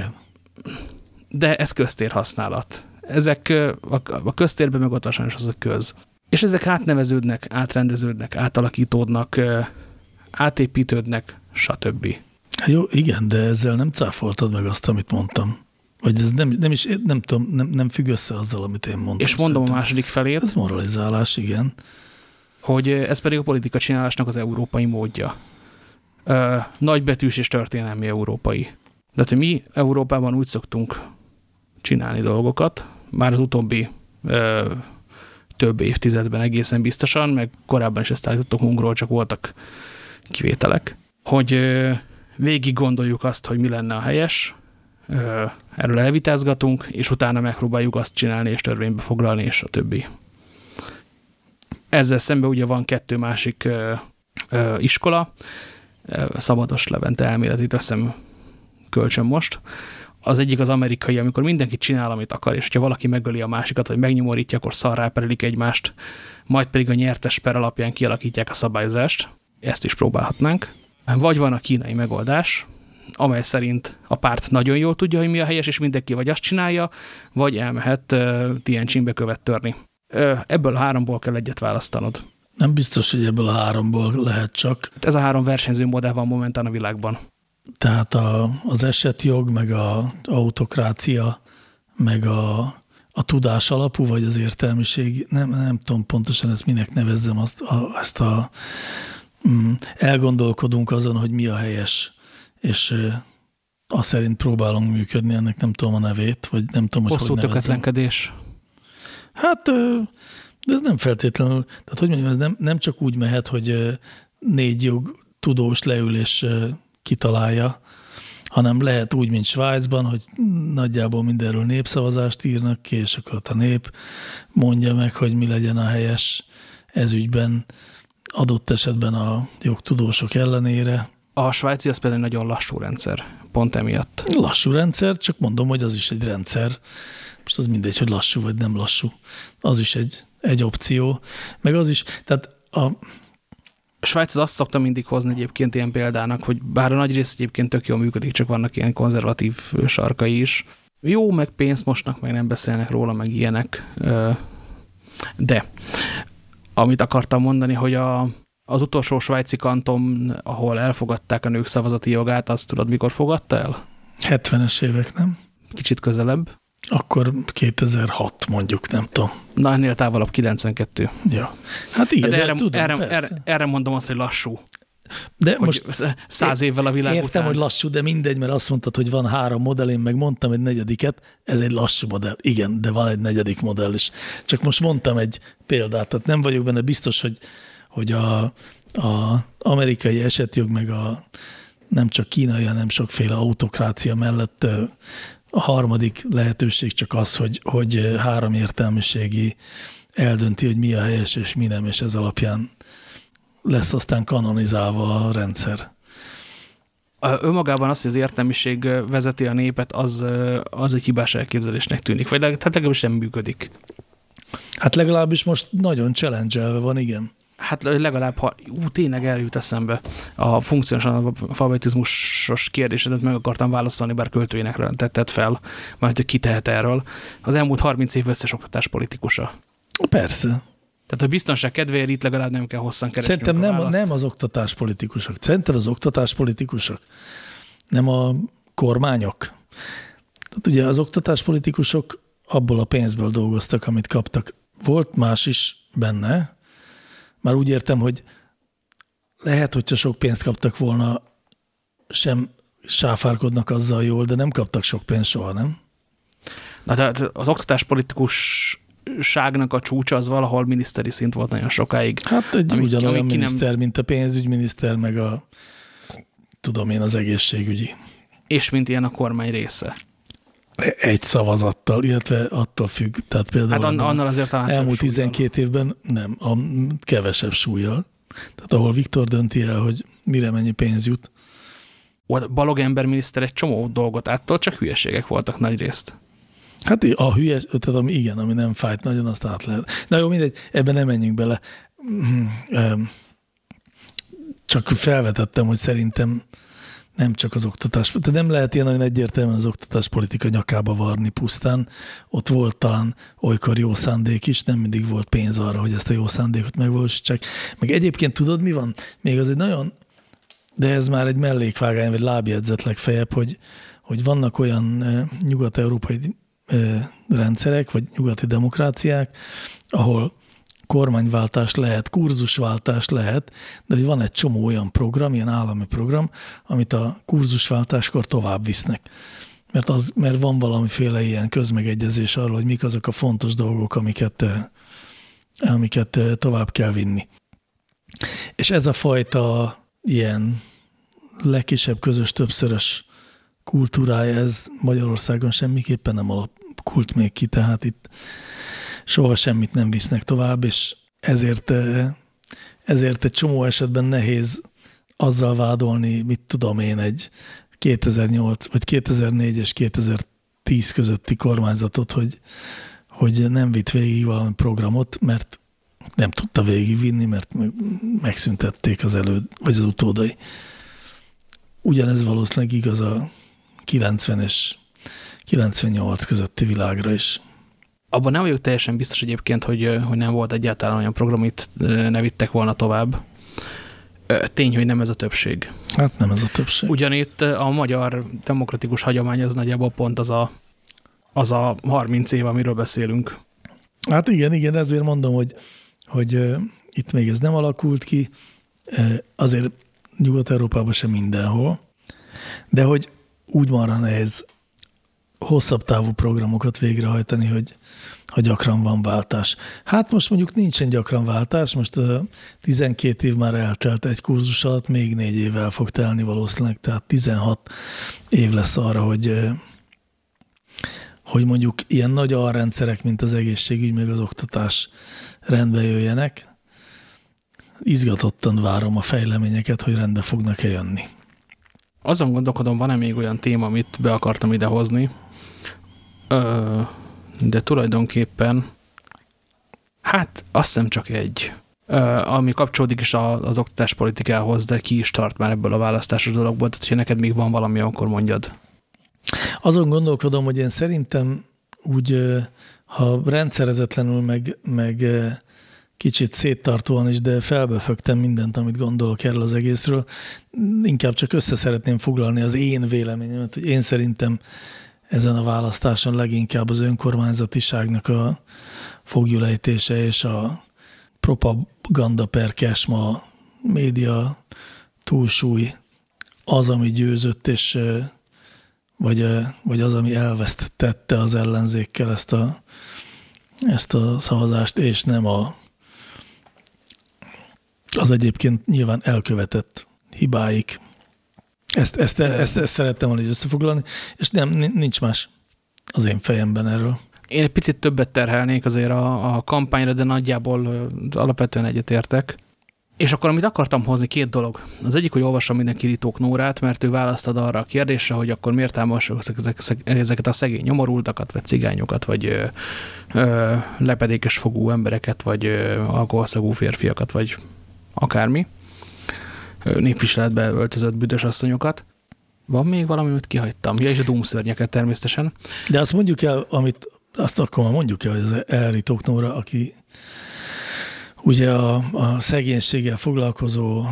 de ez köztérhasználat. Ezek a köztérben meg ott sajnos az a köz. És ezek átneveződnek, átrendeződnek, átalakítódnak, átépítődnek, stb. Jó, igen, de ezzel nem cáfoltad meg azt, amit mondtam. Vagy ez nem tudom, nem függ össze azzal, amit én mondtam. És mondom szerintem a második felét. Ez moralizálás, igen. Hogy ez pedig a politika csinálásnak az európai módja. Nagybetűs és történelmi európai. De hogy mi Európában úgy szoktunk csinálni dolgokat, már az utóbbi több évtizedben egészen biztosan, meg korábban is ezt állítottuk munkról, csak voltak kivételek, hogy végig gondoljuk azt, hogy mi lenne a helyes, erről elvitázgatunk, és utána megpróbáljuk azt csinálni, és törvénybe foglalni, és a többi. Ezzel szemben ugye van kettő másik iskola, Szabados Levente elméletét veszem kölcsön most. Az egyik az amerikai, amikor mindenki csinál, amit akar, és ha valaki megöli a másikat, vagy megnyomorítja, akkor szarrá perelik egymást, majd pedig a nyertes per alapján kialakítják a szabályozást. Ezt is próbálhatnánk. Vagy van a kínai megoldás, amely szerint a párt nagyon jól tudja, hogy mi a helyes, és mindenki vagy azt csinálja, vagy elmehet Tianjinbe követ törni. Ebből a háromból kell egyet választanod. Nem biztos, hogy ebből a háromból lehet csak. Ez a három versenyző modell van momentán a világban. Tehát az esetjog, meg az autokrácia, meg a tudás alapú, vagy az értelmiség, nem tudom pontosan ezt minek nevezzem, elgondolkodunk azon, hogy mi a helyes, és azt szerint próbálunk működni, ennek nem tudom a nevét, vagy nem tudom, hogy hosszú töketlenkedés. Hát, de ez nem feltétlenül, tehát hogy mondjam, ez nem csak úgy mehet, hogy 4 jogtudós leül és kitalálja, hanem lehet úgy, mint Svájcban, hogy nagyjából mindenről népszavazást írnak ki, és akkor ott a nép mondja meg, hogy mi legyen a helyes ezügyben, adott esetben a jogtudósok ellenére. A svájci az például nagyon lassú rendszer, pont emiatt. Lassú rendszer, csak mondom, hogy az is egy rendszer. Most az mindegy, hogy lassú vagy nem lassú. Az is egy opció. Meg az is, tehát a Svájc az azt szokta mindig hozni egyébként ilyen példának, hogy bár a nagy rész egyébként tök jól működik, csak vannak ilyen konzervatív sarkai is. Jó, meg pénzt mosnak, meg nem beszélnek róla, meg ilyenek. De amit akartam mondani, hogy az utolsó svájci kanton, ahol elfogadták a nők szavazati jogát, azt tudod, mikor fogadta el? 70-es évek, nem? Kicsit közelebb. Akkor 2006 mondjuk, nem tudom. Na, ennél távolabb 92. Ja. Hát igen, de tudom, erre mondom azt, hogy lassú. De most 100 évvel a világ értem, után. hogy lassú, de mindegy, mert azt mondtad, hogy van 3 modell, én meg mondtam egy negyediket, ez egy lassú modell. Igen, de van egy negyedik modell is. Csak most mondtam egy példát, tehát nem vagyok benne biztos, hogy a amerikai esetjog, meg a nem csak kínai, hanem sokféle autokrácia mellett A harmadik lehetőség csak az, hogy három értelmiségi eldönti, hogy mi a helyes és mi nem, és ez alapján lesz aztán kanonizálva a rendszer. Önmagában az, hogy az értelmiség vezeti a népet, az egy hibás elképzelésnek tűnik, vagy legalábbis nem működik. Hát legalábbis most nagyon challenge-elve van, igen. Hát legalább, ha tényleg eljut eszembe a funkciós analfabetizmusos kérdésedet meg akartam válaszolni, bár költőjének tetted fel, majd hogy ki tehet erről. Az elmúlt 30 év összes oktatás politikusa. Persze. Tehát a biztonság kedvéért itt legalább nem kell hosszan keresni. Szerintem nem az oktatáspolitikusok. Szerinted az oktatáspolitikusok, nem a kormányok. Tehát ugye az oktatáspolitikusok abból a pénzből dolgoztak, amit kaptak. Volt más is benne. Már úgy értem, hogy lehet, hogyha sok pénzt kaptak volna, sem sáfárkodnak azzal jól, de nem kaptak sok pénzt soha, nem? Na, tehát az oktatáspolitikusságnak a csúcsa az valahol miniszteri szint volt nagyon sokáig. Hát egy ugyanolyan miniszter, mint a pénzügyminiszter, meg az egészségügyi. És mint ilyen a kormány része. Egy szavazattal, illetve attól függ. Tehát például hát annal azért talán elmúlt 12 évben nem, a kevesebb súllyal. Tehát ahol Viktor dönti el, hogy mire mennyi pénz jut. A Balog emberminiszter egy csomó dolgot áttól, csak hülyeségek voltak nagy részt. Hát a tehát ami nem fájt nagyon, azt át lehet. Na jó, mindegy, ebben nem menjünk bele. Csak felvetettem, hogy szerintem nem csak az oktatás, de nem lehet ilyen nagyon egyértelműen az oktatáspolitika nyakába varni pusztán. Ott volt talán olykor jó szándék is, nem mindig volt pénz arra, hogy ezt a jó szándékot megvalósítsák. Meg egyébként tudod, mi van? Még az egy nagyon, de ez már egy mellékvágány, vagy lábjegyzet legfeljebb, hogy vannak olyan nyugat-európai rendszerek, vagy nyugati demokráciák, ahol kormányváltás lehet, kurzusváltás lehet, de hogy van egy csomó olyan program, ilyen állami program, amit a kurzusváltáskor tovább visznek. Mert van valamiféle ilyen közmegegyezés arról, hogy mik azok a fontos dolgok, amiket tovább kell vinni. És ez a fajta ilyen legkisebb közös többszörös kultúrája, ez Magyarországon semmiképpen nem alakult még ki, tehát itt soha semmit nem visznek tovább, és ezért egy csomó esetben nehéz azzal vádolni, mit tudom én, egy 2008 vagy 2004 és 2010 közötti kormányzatot, hogy nem vitt végig valami programot, mert nem tudta végigvinni, mert megszüntették az vagy az utódai. Ugyanez valószínűleg igaz a 90 és 98 közötti világra is. Abban nem vagyok teljesen biztos egyébként, hogy nem volt egyáltalán olyan program, amit ne vittek volna tovább. Tény, hogy nem ez a többség. Hát nem ez a többség. Ugyanitt a magyar demokratikus hagyomány az nagyjából pont az a 30 év, amiről beszélünk. Hát igen, ezért mondom, hogy itt még ez nem alakult ki, azért Nyugat-Európában sem mindenhol, de hogy úgy marra nehéz hosszabb távú programokat végrehajtani, hogy gyakran van váltás. Hát most mondjuk nincsen gyakran váltás, most 12 év már eltelt egy kurzus alatt, még 4 év el fog telni valószínűleg, tehát 16 év lesz arra, hogy mondjuk ilyen nagy alrendszerek, mint az egészségügy, meg az oktatás rendbe jöjjenek. Izgatottan várom a fejleményeket, hogy rendbe fognak-e jönni. Azon gondolkodom, van-e még olyan téma, amit be akartam idehozni, de tulajdonképpen hát azt hiszem csak egy, ami kapcsolódik is az oktatáspolitikához, de ki is tart már ebből a választásos dologból, tehát ha neked még van valami, akkor mondjad. Azon gondolkodom, hogy én szerintem úgy, ha rendszerezetlenül meg kicsit széttartóan is, de felbefögtem mindent, amit gondolok erről az egészről. Inkább csak össze szeretném foglalni az én véleményemet, hogy én szerintem ezen a választáson leginkább az önkormányzatiságnak a foglyulejtése és a propaganda per kesma média túlsúly az, ami győzött, és vagy az, ami elvesztette az ellenzékkel ezt a szavazást, és nem az egyébként nyilván elkövetett hibáik. Ezt szerettem volna összefoglalni, és nincs más. az én fejemben erről. Én egy picit többet terhelnék azért a kampányra, de nagyjából alapvetően egyetértek. És akkor, amit akartam hozni, két dolog. Az egyik, hogy olvassam mindenki Ritók Nórát, mert ő választad arra a kérdésre, hogy akkor miért támogassuk ezeket a szegény nyomorultakat, vagy cigányokat, vagy lepedékes fogú embereket, vagy alkoholszagú férfiakat, vagy akármi. Népviseletbe öltözött büdös asszonyokat. Van még valami, amit kihagytam? Ja, és a Doom-szörnyeket természetesen. De azt mondjuk el, azt akkor már mondjuk el, hogy az Ritók Nóra, aki ugye a szegénységgel foglalkozó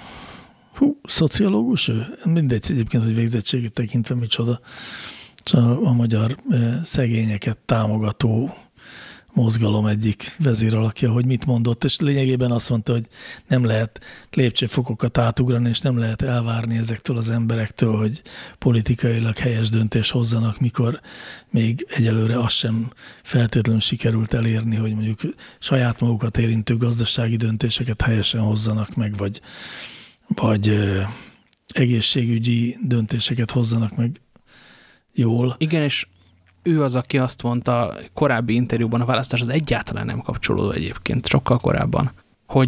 szociológus, mindegy egyébként, hogy végzettségét tekintve micsoda, a magyar szegényeket támogató mozgalom egyik vezéralakja, hogy mit mondott, és lényegében azt mondta, hogy nem lehet lépcsőfokokat átugrani, és nem lehet elvárni ezektől az emberektől, hogy politikailag helyes döntést hozzanak, mikor még egyelőre azt sem feltétlenül sikerült elérni, hogy mondjuk saját magukat érintő gazdasági döntéseket helyesen hozzanak meg, vagy egészségügyi döntéseket hozzanak meg jól. Igen, és ő az, aki azt mondta korábbi interjúban, a választás az egyáltalán nem kapcsolódó egyébként, sokkal korábban, hogy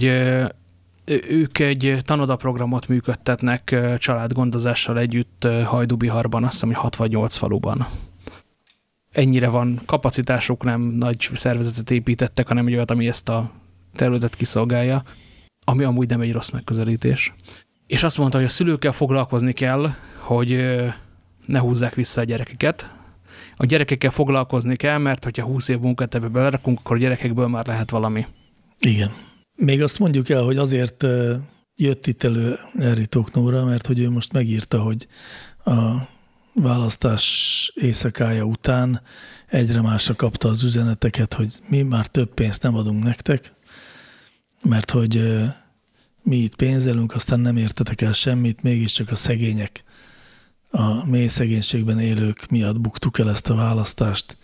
ők egy tanodaprogramot működtetnek családgondozással együtt Hajdúbiharban, azt hiszem, hogy 6 vagy 8 faluban. Ennyire van kapacitásuk, nem nagy szervezetet építettek, hanem egy olyat, ami ezt a területet kiszolgálja, ami amúgy nem egy rossz megközelítés. És azt mondta, hogy a szülőkkel foglalkozni kell, hogy ne húzzák vissza a gyerekeket. A gyerekekkel foglalkozni kell, mert hogyha 20 év munkát ebbe belerakunk, akkor a gyerekekből már lehet valami. Igen. Még azt mondjuk el, hogy azért jött itt elő Ritók Nóra, mert hogy ő most megírta, hogy a választás éjszakája után egyre másra kapta az üzeneteket, hogy mi már több pénzt nem adunk nektek, mert hogy mi itt pénzelünk, aztán nem értetek el semmit, mégiscsak a szegények, a mély szegénységben élők miatt buktuk el ezt a választást,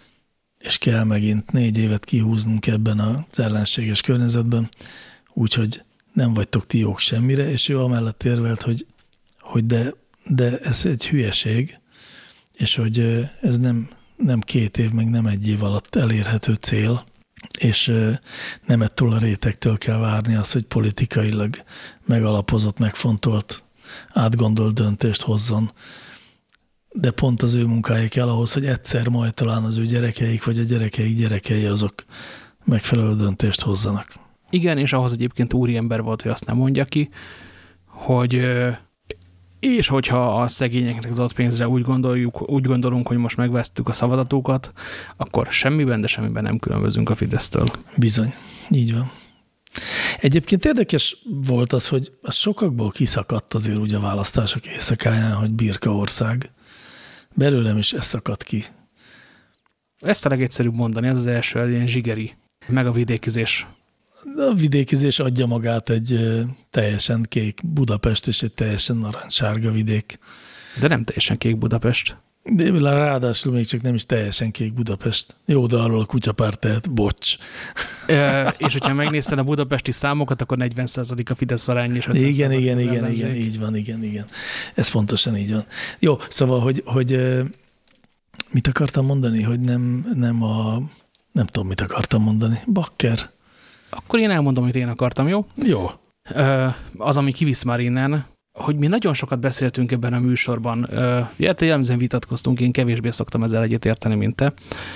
és kell megint 4 évet kihúznunk ebben az ellenséges környezetben, úgyhogy nem vagytok ti jók semmire, és ő amellett érvelt, hogy de ez egy hülyeség, és hogy ez nem 2 év, meg nem 1 év alatt elérhető cél, és nem ettől a rétegtől kell várni azt, hogy politikailag megalapozott, megfontolt, átgondolt döntést hozzon. De pont az ő munkája kell ahhoz, hogy egyszer majd talán az ő gyerekeik, vagy a gyerekeik gyerekei azok megfelelő döntést hozzanak. Igen, és ahhoz egyébként úriember volt, hogy azt nem mondja ki, hogy és hogyha a szegényeknek adott pénzre úgy gondolunk, hogy most megvesztük a szavazatókat, akkor semmiben, de semmiben nem különbözünk a Fidesztől. Bizony, így van. Egyébként érdekes volt az, hogy az sokakból kiszakadt azért úgy a választások éjszakáján, hogy Birkaország. Belőlem is ez szakadt ki. Ezt a legegyszerűbb mondani, ez az első ilyen zsigeri, meg a vidékizés. A vidékizés adja magát egy teljesen kék Budapest és egy teljesen narancssárga vidék. De nem teljesen kék Budapest. De ráadásul még csak nem is teljesen kék Budapest. Jó, de arról a kutyapárt tehet, bocs. És hogyha megnézted a budapesti számokat, akkor 40% a Fidesz arány, és 50% igen, így van, igen. Ez pontosan így van. Jó, szóval, hogy mit akartam mondani, hogy nem tudom, mit akartam mondani. Bakker. Akkor én elmondom, amit én akartam, jó? Jó. Az, ami kivisz már innen, hogy mi nagyon sokat beszéltünk ebben a műsorban, jellemzően vitatkoztunk, én kevésbé szoktam ezzel egyetérteni, mint te,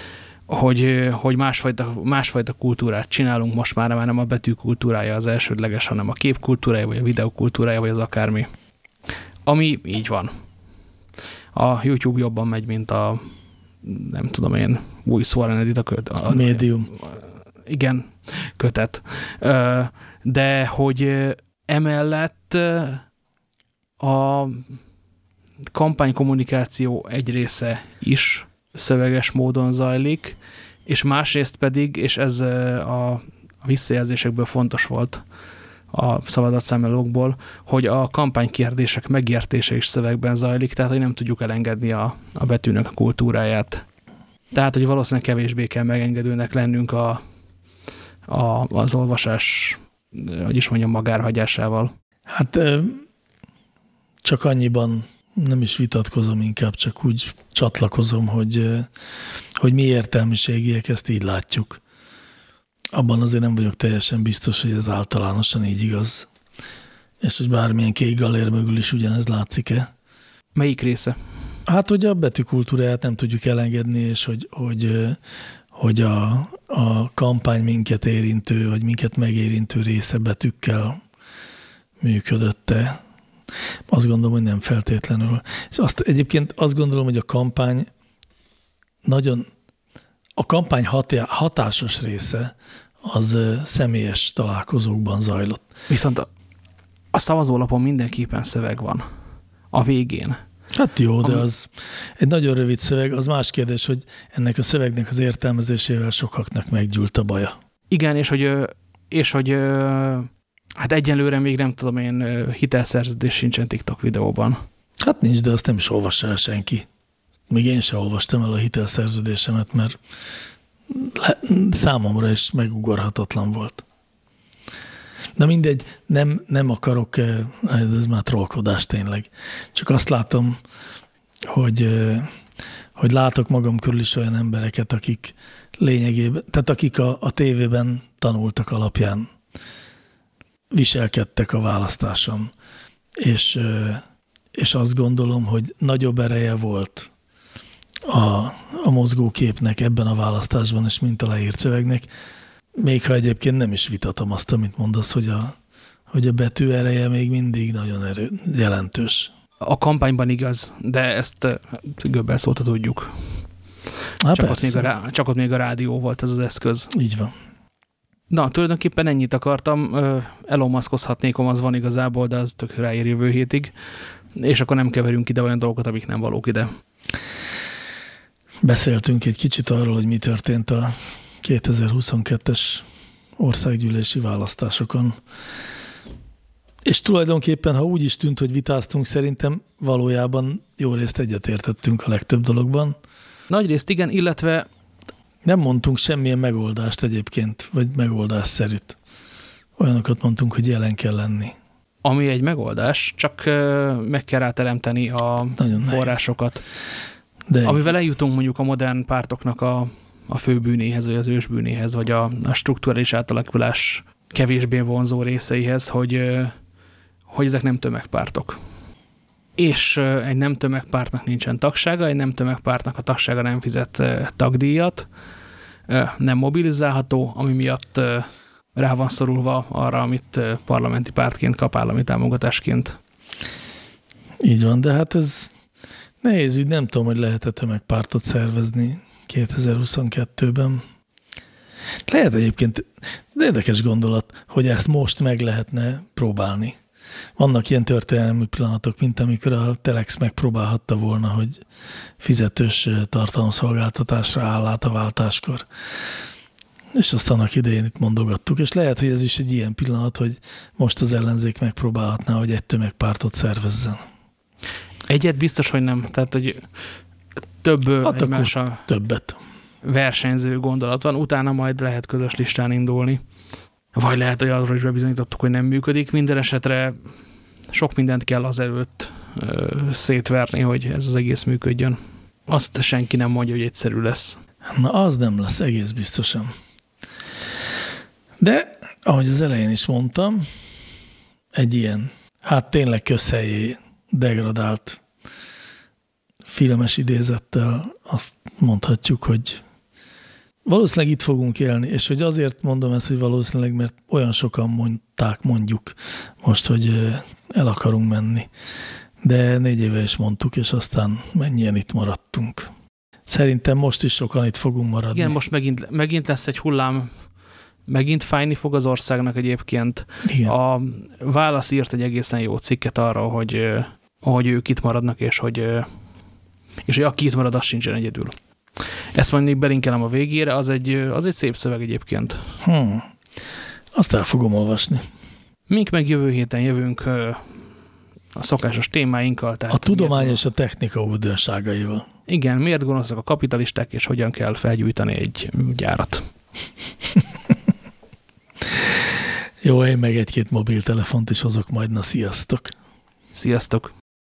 hogy másfajta kultúrát csinálunk most már nem a betű kultúrája az elsődleges, hanem a kép kultúrája, vagy a videó kultúrája, vagy az akármi. Ami így van. A YouTube jobban megy, mint a nem tudom én, új Warren Edit a médium. Igen, kötet. De hogy emellett a kampánykommunikáció egy része is szöveges módon zajlik, és másrészt pedig, és ez a visszajelzésekből fontos volt a szavazatszámlálókból, hogy a kampánykérdések megértése is szövegben zajlik, tehát hogy nem tudjuk elengedni a betűnek a kultúráját. Tehát, hogy valószínűleg kevésbé kell megengedőnek lennünk az olvasás, hogy is mondjam, magárhagyásával. Hát csak annyiban nem is vitatkozom, inkább csak úgy csatlakozom, hogy mi értelmiségiek ezt így látjuk. Abban azért nem vagyok teljesen biztos, hogy ez általánosan így igaz. És hogy bármilyen kék galér mögül is ugyanez látszik-e. Melyik része? Hát, hogy a betűkultúráját nem tudjuk elengedni, és hogy a kampány minket érintő, vagy minket megérintő része betűkkel működötte. Azt gondolom, hogy nem feltétlenül. És egyébként azt gondolom, hogy a kampány hatásos része az személyes találkozókban zajlott. Viszont a szavazólapon mindenképpen szöveg van. A végén. Hát jó, de az egy nagyon rövid szöveg. Az más kérdés, hogy ennek a szövegnek az értelmezésével sokaknak meggyűlt a baja. Igen, és hogy hát egyelőre még nem tudom én, hitelszerződés sincsen TikTok videóban. Hát nincs, de azt nem is olvassa el senki. Még én sem olvastam el a hitelszerződésemet, mert számomra is megugorhatatlan volt. Na mindegy, nem akarok, ez már trollkodás tényleg. Csak azt látom, hogy látok magam körül is olyan embereket, akik lényegében, tehát akik a tévében tanultak alapján viselkedtek a választáson. És azt gondolom, hogy nagyobb ereje volt a mozgóképnek ebben a választásban is, mint a leírt szövegnek. Még ha egyébként nem is vitatom azt, amit mondasz, hogy a betű ereje még mindig nagyon jelentős. A kampányban igaz, de ezt Goebbels óta tudjuk. Csak ott még a rádió volt ez az eszköz. Így van. Na, tulajdonképpen ennyit akartam. Elon Musk-ozhatnékom, az van igazából, de az tök ráér jövő hétig. És akkor nem keverünk ide olyan dolgokat, amik nem valók ide. Beszéltünk egy kicsit arról, hogy mi történt a 2022-es országgyűlési választásokon. És tulajdonképpen, ha úgy is tűnt, hogy vitáztunk, szerintem valójában jó részt egyetértettünk a legtöbb dologban. Nagy részt igen, illetve nem mondtunk semmilyen megoldást egyébként, vagy megoldásszerűt. Olyanokat mondtunk, hogy jelen kell lenni. Ami egy megoldás, csak meg kell ráteremteni a nagyon forrásokat. Amivel eljutunk mondjuk a modern pártoknak a főbűnéhez, vagy az ősbűnéhez, vagy a strukturális átalakulás kevésbé vonzó részeihez, hogy ezek nem tömegpártok. És egy nem tömegpártnak nincsen tagsága, egy nem tömegpártnak a tagsága nem fizet tagdíjat, nem mobilizálható, ami miatt rá van szorulva arra, amit parlamenti pártként kap állami támogatásként. Így van, de hát ez nehéz ügy, nem tudom, hogy lehet-e tömegpártot szervezni 2022-ben. Lehet egyébként, érdekes gondolat, hogy ezt most meg lehetne próbálni. Vannak ilyen történelmi pillanatok, mint amikor a Telex megpróbálhatta volna, hogy fizetős tartalomszolgáltatásra áll át a váltáskor. És azt annak idején itt mondogattuk. És lehet, hogy ez is egy ilyen pillanat, hogy most az ellenzék megpróbálhatná, hogy egy tömegpártot szervezzen. Egyet biztos, hogy nem. Tehát, hogy több egymással többet versenyző gondolat van, utána majd lehet közös listán indulni. Vagy lehet, hogy arról is bebizonyítottuk, hogy nem működik. Minden esetre sok mindent kell azelőtt szétverni, hogy ez az egész működjön. Azt senki nem mondja, hogy egyszerű lesz. Na, az nem lesz, egész biztosan. De, ahogy az elején is mondtam, egy ilyen, hát tényleg közhelyé degradált filmes idézettel azt mondhatjuk, hogy valószínűleg itt fogunk élni, és hogy azért mondom ezt, hogy valószínűleg, mert olyan sokan mondjuk most, hogy el akarunk menni. De 4 éve is mondtuk, és aztán mennyien itt maradtunk. Szerintem most is sokan itt fogunk maradni. Igen, most megint lesz egy hullám, megint fájni fog az országnak egyébként. Igen. A Válasz írt egy egészen jó cikket arra, hogy ők itt maradnak, és hogy aki itt marad, az sincsen egyedül. Ezt majd még belinkelem a végére, az egy szép szöveg egyébként. Azt el fogom olvasni. Mink meg jövő héten jövünk a szokásos témáinkkal. Tehát a tudomány és a technika újdonságaival. Igen, miért gonoszak a kapitalisták, és hogyan kell felgyújtani egy gyárat. Jó, én meg 1-2 mobiltelefont is hozok majd, na sziasztok! Sziasztok!